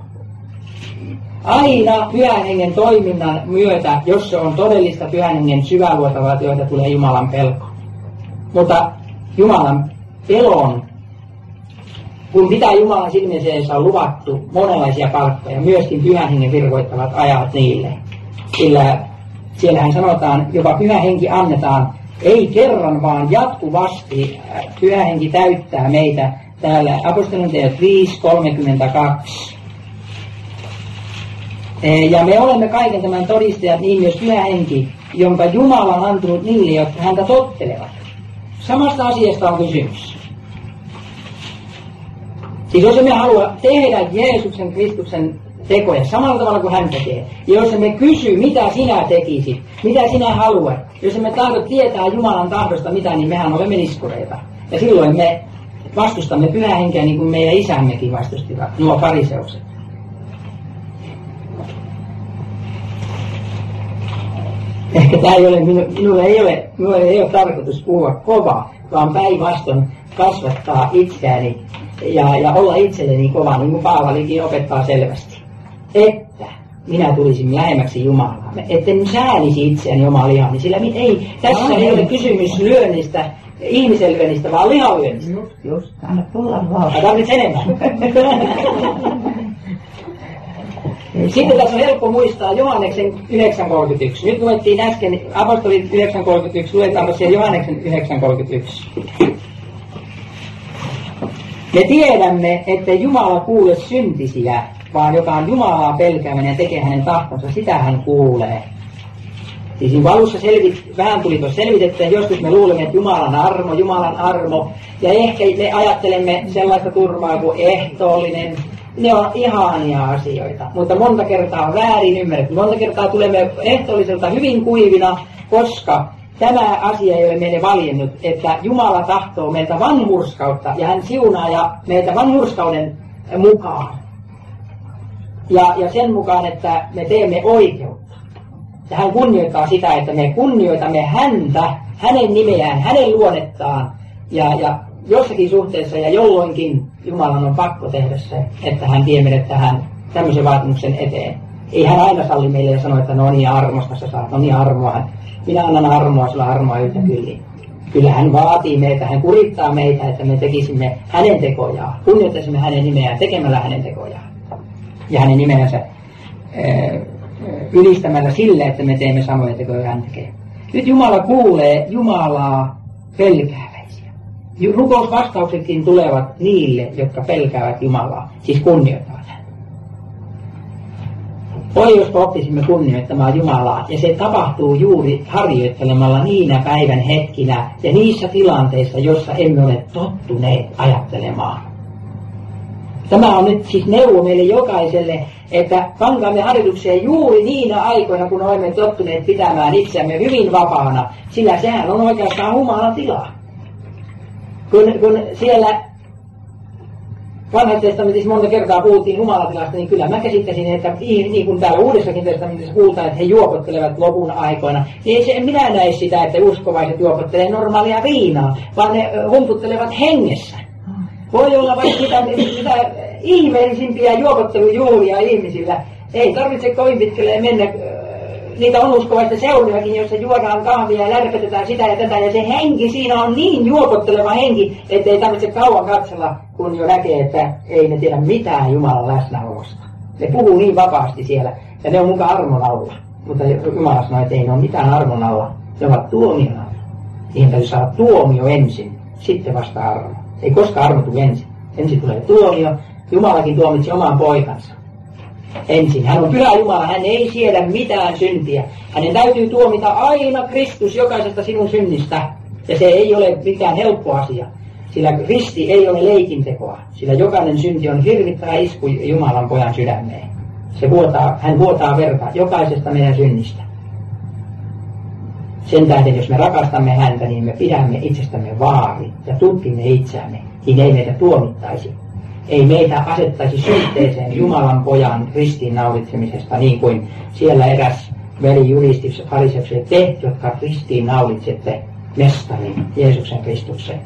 Aina Pyhän Hengen toiminnan myötä, jos se on todellista Pyhän Hengen syväluotavaa työtä, tulee Jumalan pelko. Mutta Jumalan pelon, kun pitää Jumalan silmiensä edessä on luvattu monenlaisia palkkoja, myöskin Pyhän Hengen virvoittavat ajat niille. Sillä siellähän sanotaan, jopa Pyhä Henki annetaan, ei kerran vaan jatkuvasti. Pyhä Henki täyttää meitä täällä apostolien teot 5.32. Ja me olemme kaiken tämän todistajat, niin myös Pyhä Henki, jonka Jumala on antanut niille, jotka häntä tottelevat. Samasta asiasta on kysymys. Siis jos emme halua tehdä Jeesuksen Kristuksen tekoja samalla tavalla kuin hän tekee, ja jos emme kysy, mitä sinä tekisit, mitä sinä haluat, jos emme tahdo tietää Jumalan tahdosta mitä, niin mehän olemme niskureita. Ja silloin me vastustamme Pyhää Henkeä niin kuin meidän isämmekin vastustivat, nuo fariseukset. Ehkä tämä ei ole, minulle ei ole tarkoitus puhua kovaa, vaan päinvastoin kasvattaa itseäni ja olla itselleni kova, niin kuin Paavalikin opettaa selvästi. Että minä tulisin lähemmäksi Jumalaa. Etten säälisi itseäni omaa lihani, sillä ei, tässä ei ole kysymys lyönnistä, ihmiselvyönnistä, vaan lihavyönnistä. Just, anna tulla vaan. Tarvitsen enemmän. Sitten tässä on helppo muistaa Johanneksen 9.31. Nyt luettiin äsken apostolit 9.31, luetaanpa siellä Johanneksen 9.31. Me tiedämme, että Jumala kuule syntisiä, vaan joka on Jumalaa pelkääminen ja tekee hänen tahtonsa, sitä hän kuulee. Siis niin alussa vähän tuli tuossa selvitettyä, joskus me luulemme, että Jumalan armo, ja ehkä me ajattelemme sellaista turvaa kuin ehtoollinen. Ne on ihania asioita, mutta monta kertaa on väärin ymmärretty. Monta kertaa tulemme ehtoolliselta hyvin kuivina, koska tämä asia ei ole meille valjennut, että Jumala tahtoo meiltä vanhurskautta ja hän siunaa ja meitä vanhurskauden mukaan. Ja sen mukaan, että me teemme oikeutta. Ja hän kunnioittaa sitä, että me kunnioitamme häntä, hänen nimeään, hänen luonnettaan ja jossakin suhteessa ja jolloinkin Jumalan on pakko tehdä se, että hän vie meidät tähän tämmöisen vaatimuksen eteen. Ei hän aina salli meille ja sano, että no niin armosta sä saat, no niin armoa. Minä annan armoa, sulla armoa yhtä kyllin. Kyllä hän vaatii meitä, hän kurittaa meitä, että me tekisimme hänen tekojaan, kunnioittaisimme hänen nimeään tekemällä hänen tekojaan. Ja hänen nimensä ylistämällä sille, että me teemme samoja tekoja hän tekee. Nyt Jumala kuulee Jumalaa pelkääväisiä. Rukousvastauksetkin tulevat niille, jotka pelkäävät Jumalaa, siis kunnioittavat häntä. Oi, jos oppisimme kunnioittamaan Jumalaa, ja se tapahtuu juuri harjoittelemalla niinä päivän hetkinä ja niissä tilanteissa, joissa emme ole tottuneet ajattelemaan. Tämä on nyt siis neuvo meille jokaiselle, että pankaamme harjoituksia juuri niinä aikoina, kun olemme tottuneet pitämään itseämme hyvin vapaana, sillä sehän on oikeastaan humala tila. Kun siellä Vanhassa testamentissa monta kertaa puhuttiin humalatilasta, niin kyllä mä käsittäisin, että niin kuin täällä Uudessakin testamentissa puhutaan, että he juopottelevat lopun aikoina, niin ei minä näe sitä, että uskovaiset juopottelee normaalia viinaa, vaan ne humputtelevat hengessä. Voi olla vaikka mitä ihmeellisimpiä juopottelujuhlia ihmisillä. Ei tarvitse kovin pitkälle mennä. Niitä on uskovaista seuriakin, joissa juodaan kahvia ja lärpetetään sitä ja tätä. Ja se henki siinä on niin juopotteleva henki, ettei tarvitse kauan katsella, kun jo näkee, että ei ne tiedä mitään Jumalan läsnäolosta. Ne puhuu niin vapaasti siellä ja ne on mukaan armon alla. Mutta Jumala sanoi, että ei ne ole mitään armon alla. Ne ovat tuomion alla. Niihin täytyy saada tuomio ensin, sitten vasta armo. Ei koskaan armo tule ensin. Ensin tulee tuomio. Jumalakin tuomitsi oman poikansa. Ensin. Hän on pyhä Jumala, hän ei siedä mitään syntiä. Hänen täytyy tuomita aina Kristus jokaisesta sinun synnistä. Ja se ei ole mikään helppo asia. Sillä risti ei ole leikintekoa. Sillä jokainen synti on hirvittävä isku Jumalan pojan sydämeen. Hän vuotaa verta jokaisesta meidän synnistä. Sen tähden, jos me rakastamme häntä, niin me pidämme itsestämme vaari ja tutkimme itseämme, niin ei meitä tuomittaisi. Ei meitä asettaisi syytteeseen Jumalan pojan ristiinnaulitsemisesta, niin kuin siellä eräs veli julisti fariseuksille, te, jotka ristiinnaulitsette mestarin Jeesuksen Kristuksen.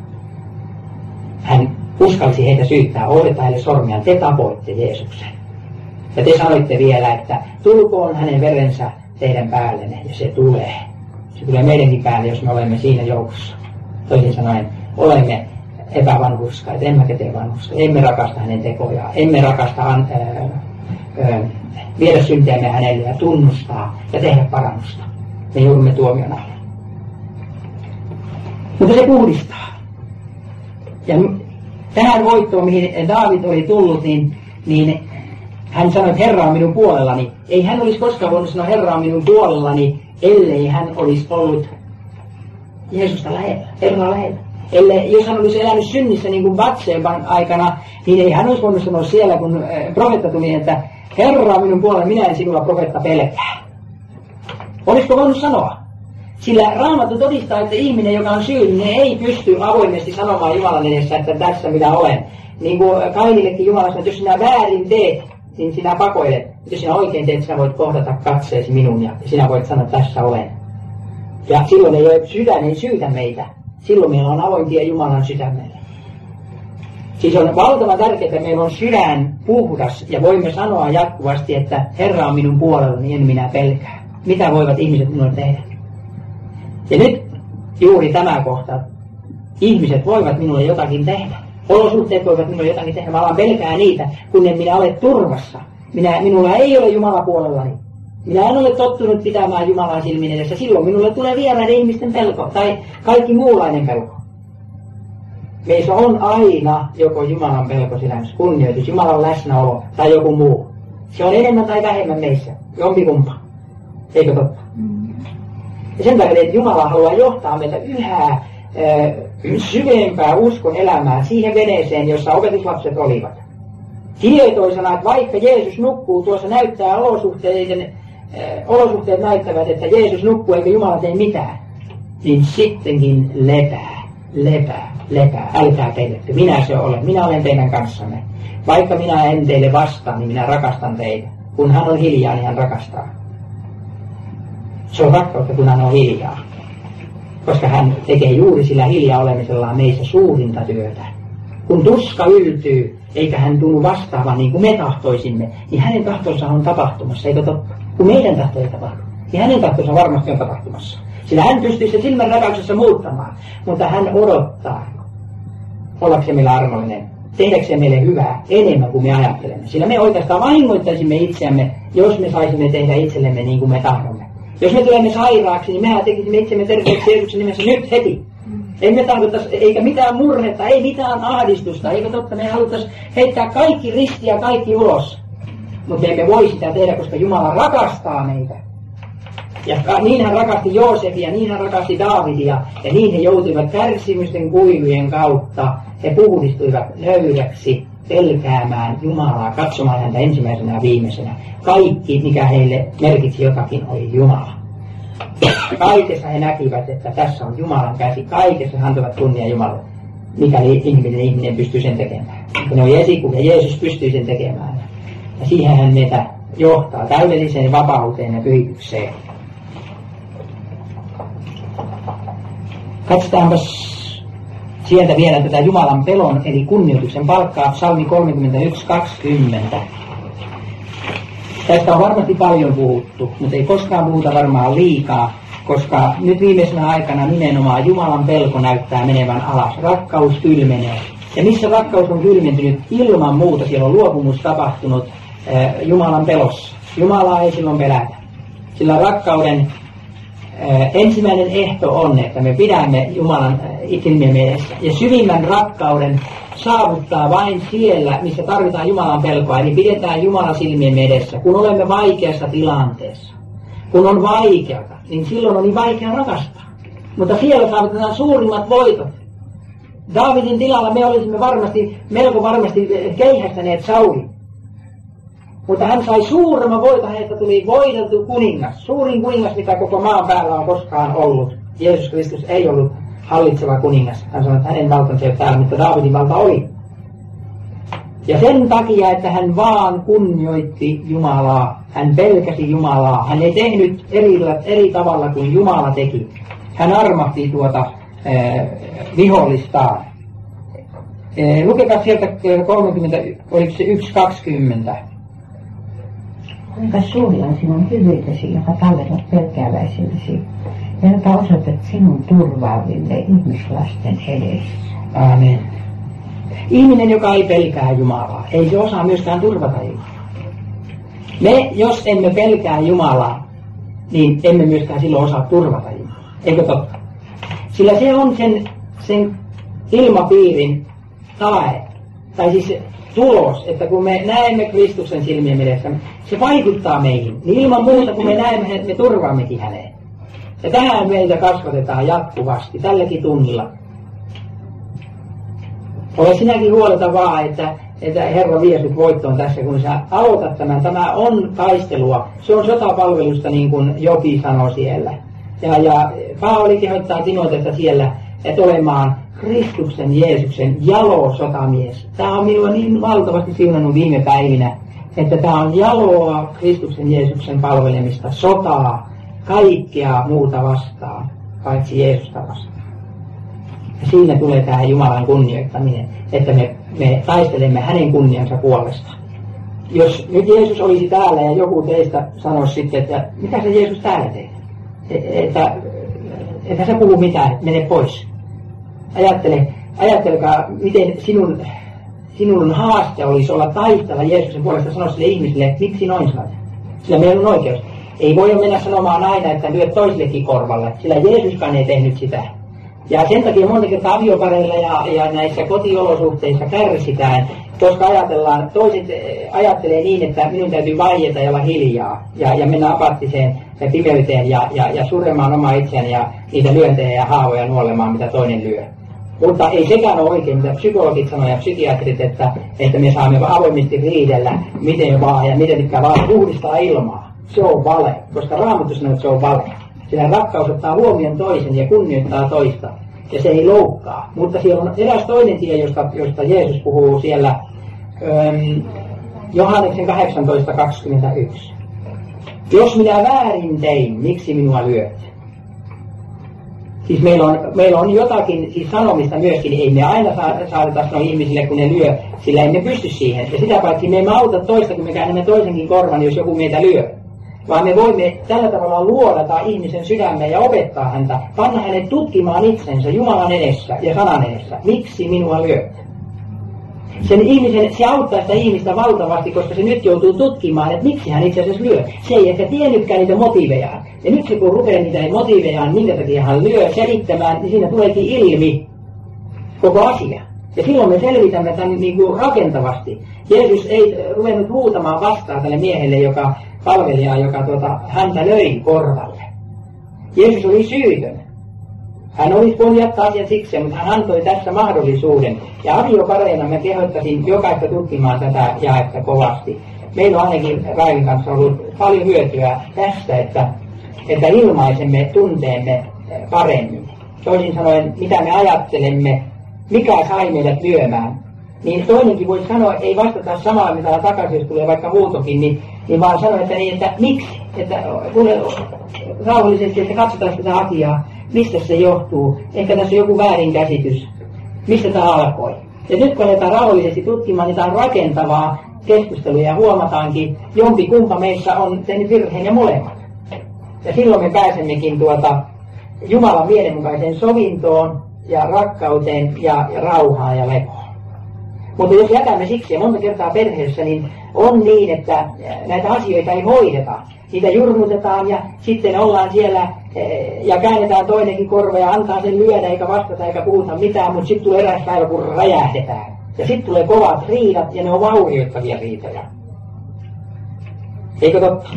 Hän uskalsi heitä syyttää, oilta heille sormiaan, te tapoitte Jeesuksen. Ja te sanoitte vielä, että tulkoon hänen verensä teidän päällenne, ja se tulee. Se tulee meidänkin päälle, jos me olemme siinä joukossa. Toisin sanoen, olemme epävanhurskaita, emmekä tee vanhurskaita, emme rakasta hänen tekojaan, emme rakasta viedä syntiämme hänelle ja tunnustaa ja tehdä parannusta. Me joudumme tuomion alle. Mutta se puhdistaa. Ja tähän voittoon, mihin Daavid oli tullut, niin hän sanoi, että Herra on minun puolellani. Ei hän olisi koskaan voinut sanoa, Herra on minun puolellani, ellei hän olisi ollut Jeesusta lähellä, Herraa lähellä. Jos hän olisi elänyt synnissä niin kuin Batseban aikana, niin ei hän olisi voinut sanoa siellä, kun profeetta tuli, että Herra on minun puolellani, minä en sinulla profeetta pelkää. Olisiko voinut sanoa? Sillä Raamattu todistaa, että ihminen, joka on syyllinen, ei pysty avoimesti sanomaan Jumalan edessä, että tässä minä olen. Niin kuin Kainillekin Jumala sanoi, että jos sinä väärin teet, niin sinä pakoilet. Jos sinä oikein teet, sinä voit kohdata katseesi minun ja sinä voit sanoa, että tässä olen. Ja silloin ei ole sydän, ei syytä meitä. Silloin meillä on avoin tie Jumalan sydämelle. Siis on valtavan tärkeää, että meillä on sydän puhdas ja voimme sanoa jatkuvasti, että Herra on minun puolellani, en minä pelkää. Mitä voivat ihmiset minulle tehdä? Ja nyt juuri tämä kohta. Ihmiset voivat minulle jotakin tehdä. Olosuhteet voivat minulle jotakin tehdä. Mä alan pelkää niitä, kun en minä ole turvassa. Minulla ei ole Jumala puolellani. Minä en ole tottunut pitämään Jumalaa silmin edessä. Silloin minulle tulee vieraiden ihmisten pelko tai kaikki muunlainen pelko. Meissä on aina joko Jumalan pelko sydämessä, kunnioitus, Jumalan läsnäolo tai joku muu. Se on enemmän tai vähemmän meissä. Jompikumpa. Eikö totta? Ja sen takia, että Jumala haluaa johtaa meitä yhä syvempää uskon elämää siihen veneeseen, jossa opetuslapset olivat. Tietoisena, että vaikka Jeesus nukkuu, tuossa näyttää olosuhteet näyttävät, että Jeesus nukkuu eikä Jumala tee mitään, niin sittenkin lepää, älkää pelätkö, minä olen teidän kanssanne. Vaikka minä en teille vastaa, niin minä rakastan teitä. Kun hän on hiljaa, niin hän rakastaa. Se on rakkautta, kun hän on hiljaa. Koska hän tekee juuri sillä hiljaa olemisellaan meissä suurinta työtä. Kun tuska yltyy, eikä hän tunnu vastaavan niin kuin me tahtoisimme, niin hänen tahtonsa on tapahtumassa, eikö totta? Kun meidän tahto ei tapahdu, niin hänen tahtonsa varmasti on tapahtumassa. Sillä hän pystyy se silmän räpäyksessä muuttamaan, mutta hän odottaa ollakseen meillä armollinen, tehdäkseen meille hyvää enemmän kuin me ajattelemme. Sillä me oikeastaan vahingoittaisimme itseämme, jos me saisimme tehdä itsellemme niin kuin me tahdomme. Jos me tulemme sairaaksi, niin mehän tekisimme itsemme terveeksi Jeesuksen nimessä nyt heti. Emme tahdottaisi, eikä mitään murhetta, ei mitään ahdistusta, eikö totta, me haluttaisiin heittää kaikki risti ja kaikki ulos. Mutta emme voi sitä tehdä, koska Jumala rakastaa meitä. Ja niin hän rakasti Joosefia, niin hän rakasti Daavidia, ja niin he joutuivat kärsimysten kuilujen kautta. He puhdistuivat nöyräksi, pelkäämään Jumalaa, katsomaan häntä ensimmäisenä ja viimeisenä. Kaikki, mikä heille merkitsi jotakin, oli Jumala. Kaikessa he näkivät, että tässä on Jumalan käsi. Kaikessa he antavat kunnia Jumalalle, mikäli ihminen pystyy sen tekemään. Ne on esikuvia, Jeesus pystyy sen tekemään. Ja siihen hän meitä johtaa täydelliseen vapauteen ja pyhitykseen. Katsotaanpas sieltä vielä tätä Jumalan pelon eli kunnioituksen palkkaa, Psalmi 31:20. Tästä on varmasti paljon puhuttu, mutta ei koskaan puhuta varmaan liikaa, koska nyt viimeisenä aikana nimenomaan Jumalan pelko näyttää menevän alas. Rakkaus kylmenee. Ja missä rakkaus on kylmentynyt, ilman muuta siellä on luopumus tapahtunut Jumalan pelossa. Jumalaa ei silloin pelätä. Sillä rakkauden ensimmäinen ehto on, että me pidämme Jumalan silmiemme edessä. Ja syvimmän rakkauden saavuttaa vain siellä, missä tarvitaan Jumalan pelkoa. Eli pidetään Jumalan silmiemme edessä. Kun olemme vaikeassa tilanteessa, kun on vaikeata, niin silloin on niin vaikea rakastaa. Mutta siellä saavutetaan suurimmat voitot. Daavidin tilalla me olisimme melko varmasti keihästäneet Saulin. Mutta hän sai suuremman voiton, hänestä tuli voideltu kuningas. Suurin kuningas, mitä koko maan päällä on koskaan ollut. Jeesus Kristus ei ollut hallitseva kuningas. Hän sanoi, että hänen valtansa ei ole täällä, mutta Daavidin valta oli. Ja sen takia, että hän vaan kunnioitti Jumalaa, hän pelkäsi Jumalaa, hän ei tehnyt eri tavalla kuin Jumala teki. Hän armahti vihollistaan. Lukekaa sieltä 30, oliko se 1:20. Kuinka suuri on sinun hyvyytesi, joka tallennat pelkääväisillesi, ja joka osoitat sinun turvaaville ihmislasten edessä. Aamen. Ihminen, joka ei pelkää Jumalaa, ei se osaa myöskään turvata Jumalaa. Me, jos emme pelkää Jumalaa, niin emme myöskään silloin osaa turvata Jumalaa. Eikö totta? Sillä se on sen ilmapiirin tae, tai siis tulos, että kun me näemme Kristuksen silmien edessä, se vaikuttaa meihin. Niin ilman muuta, kun me näemme, me turvaammekin häneen. Ja tähän meitä kasvatetaan jatkuvasti, tälläkin tunnilla. Ole sinäkin huoleta vaan, että Herra vie sut voittoon tässä, kun sä aloitat tämän. Tämä on taistelua. Se on sotapalvelusta, niin kuin Jobi sanoi siellä. Ja Paavali kehottaa Timotetta siellä, että olemaan Kristuksen Jeesuksen jalo sotamies. Tämä on minua niin valtavasti siunannut viime päivinä, että tämä on jaloa Kristuksen Jeesuksen palvelemista, sotaa, kaikkea muuta vastaan, paitsi Jeesusta vastaan. Ja siinä tulee tämä Jumalan kunnioittaminen, että me me taistelemme hänen kunniansa puolesta. Jos nyt Jeesus olisi täällä ja joku teistä sanoisi sitten, että mitä se Jeesus täällä teet? Että sä puhu mitään, mene pois. Ajattelkaa, miten sinun haaste olisi olla taistella Jeesuksen puolesta, sanoa sille ihmisille, miksi noin sanot. Sillä meillä on oikeus. Ei voi mennä sanomaan aina, että lyöt toisillekin korvalle, sillä Jeesuskaan ei tehnyt sitä. Ja sen takia monta kertaa aviopareilla ja näissä kotiolosuhteissa kärsitään, koska toiset ajattelee niin, että minun täytyy vaieta ja olla hiljaa ja mennä apattiseen pimeyteen ja suremaan omaa itseään ja niitä lyöntejä ja haavoja nuolemaan, mitä toinen lyö. Mutta ei sekään ole oikein, mitä psykologit sanoo ja psykiatrit, että me saamme avoimesti riidellä, miten vaan ja miten vaan puhdistaa ilmaa. Se on vale, koska Raamattu sanoo, että se on vale. Sillä rakkaus ottaa huomioon toisen ja kunnioittaa toista. Ja se ei loukkaa. Mutta siellä on eräs toinen tie, josta Jeesus puhuu siellä Johanneksen 18:21. Jos minä väärin tein, miksi minua lyöt? Siis meillä on jotakin siis sanomista myöskin, ei me aina saadeta sanoa ihmisille, kun ne lyö, sillä emme pysty siihen. Ja sitä paitsi me emme auta toista, kun me käännämme toisenkin korvan, jos joku meitä lyö. Vaan me voimme tällä tavalla luodata ihmisen sydämeen ja opettaa häntä, panna hänet tutkimaan itsensä Jumalan edessä ja sanan edessä. Miksi minua lyöt? Se auttaa sitä ihmistä valtavasti, koska se nyt joutuu tutkimaan, että miksi hän itse asiassa lyö. Se ei ehkä tiennytkään niitä motiivejaan. Ja nyt se kun rupeaa niitä motiivejaan, minkä takia hän lyö selittämään, niin siinä tuleekin ilmi koko asia. Ja silloin me selvitämme tämän niin kuin rakentavasti. Jeesus ei ruvennut huutamaan vastaan tälle miehelle, palvelijaa, joka häntä löi korvalle. Jeesus oli syytön. Hän olisi voinut jättää asian siksi, mutta hän antoi tässä mahdollisuuden. Ja aviopareina mä kehottaisin jokaista tutkimaan tätä jaetta kovasti. Meillä on ainakin Raivin kanssa ollut paljon hyötyä tästä, että ilmaisemme tunteemme paremmin. Toisin sanoen, mitä me ajattelemme, mikä sai meidät lyömään. Niin toinenkin voisi sanoa, ei vastata samalla mitä takaisin, jos tulee vaikka huutokin, niin vaan sanoa, että miksi? Että kuule rauhallisesti, että katsotaan sitä asiaa, mistä se johtuu. Ehkä tässä on joku väärinkäsitys. Mistä tämä alkoi? Ja nyt kun aletaan rauhallisesti tutkimaan, niin tämä on rakentavaa keskustelua ja huomataankin, jompi kumpa meissä on tehnyt virheen ja molemmat. Ja silloin me pääsemmekin Jumalan mielenmukaiseen sovintoon ja rakkauteen ja rauhaan ja lepoon. Mutta jos jätämme siksi, ja monta kertaa perheessä, niin on niin, että näitä asioita ei hoideta. Niitä jurnutetaan ja sitten ollaan siellä ja käännetään toinenkin korva ja antaa sen lyödä eikä vastata eikä puhuta mitään, mutta sitten tulee eräs päivä, kun räjähdetään. Ja sitten tulee kovat riidat ja ne on vaurioittavia riitoja. Eikö totta?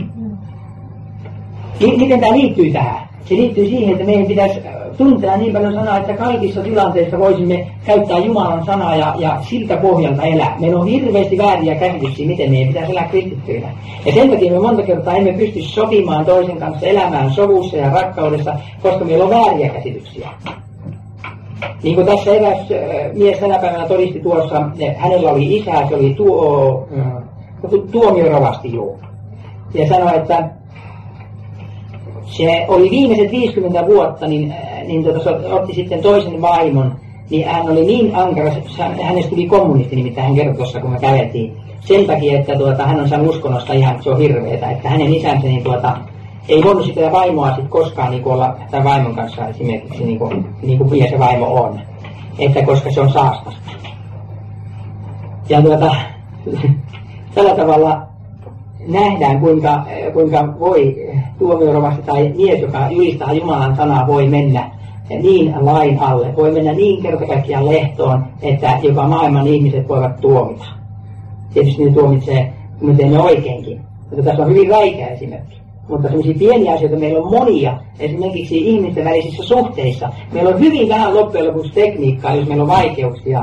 Miten tämä liittyy tähän? Se liittyy siihen, että meidän pitäisi tuntea niin paljon sanaa, että kaikissa tilanteissa voisimme käyttää Jumalan sanaa ja siltä pohjalta elää. Meillä on hirveästi vääriä käsityksiä, miten meidän pitäisi elää kristittyinä. Ja sen takia me monta kertaa emme pysty sopimaan toisen kanssa elämään sovussa ja rakkaudessa, koska meillä on vääriä käsityksiä. Niin kuin tässä eräs mies tänä päivänä todisti tuossa, hänellä oli isä, se oli tuomiorovasti juuri. Ja sanoi, että se oli viimeiset 50 vuotta, niin otti sitten toisen vaimon, niin hän oli niin ankara, hänestä tuli kommunisti, nimittäin hän kertoi tuossa, kun me käveltiin. Sen takia, että hän on saanut uskonnosta ihan, se on hirveetä, että hänen isänsä ei voinut sitä vaimoa sitten koskaan olla tämän vaimon kanssa esimerkiksi niin kuin mies ja vaimo on, että koska se on saastasta. Ja tällä tavalla nähdään, kuinka voi tuomiorovasti tai mies, joka julistaa Jumalan sanaa, voi mennä niin lain alle, voi mennä niin kertakaikkiaan lehtoon, että joka maailman ihmiset voivat tuomita. Tietysti ne tuomitsee, kun me teemme oikeinkin. Mutta tässä on hyvin räikeä esimerkki. Mutta sellaisia pieniä asioita meillä on monia, esimerkiksi ihmisten välisissä suhteissa. Meillä on hyvin vähän loppujen lopuksi tekniikkaa, jos meillä on vaikeuksia,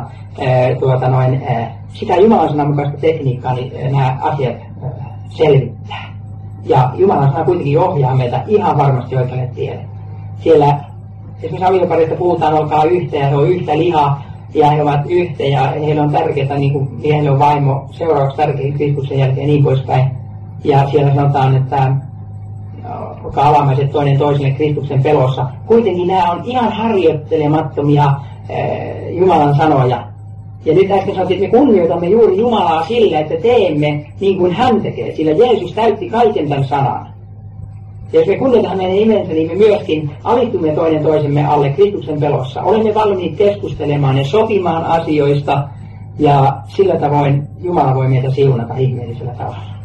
sitä Jumalan sanan mukaista tekniikkaa, niin nämä asiat selvittää. Ja Jumalan sana kuitenkin ohjaa meitä ihan varmasti oikealle tielle. Siellä esimerkiksi avioparista puhutaan, olkaa yhtä ja he on yhtä lihaa ja he ovat yhtä ja heillä on tärkeää, niin kuin miehellä on vaimo seuraavaksi tärkeä Kristuksen jälkeen ja niin poispäin. Ja siellä sanotaan, että olkaa alamaiset toinen toiselle Kristuksen pelossa. Kuitenkin nämä on ihan harjoittelemattomia Jumalan sanoja. Ja nyt äsken sanottiin, että me kunnioitamme juuri Jumalaa sillä, että teemme niin kuin hän tekee, sillä Jeesus täytti kaiken tämän sanan. Ja jos me kunnioitamme hänen nimensä, niin me myöskin alittumme toinen toisemme alle Kristuksen pelossa. Olemme valmiit keskustelemaan ja sopimaan asioista, ja sillä tavoin Jumala voi meitä siunata ihmeellisellä tavalla.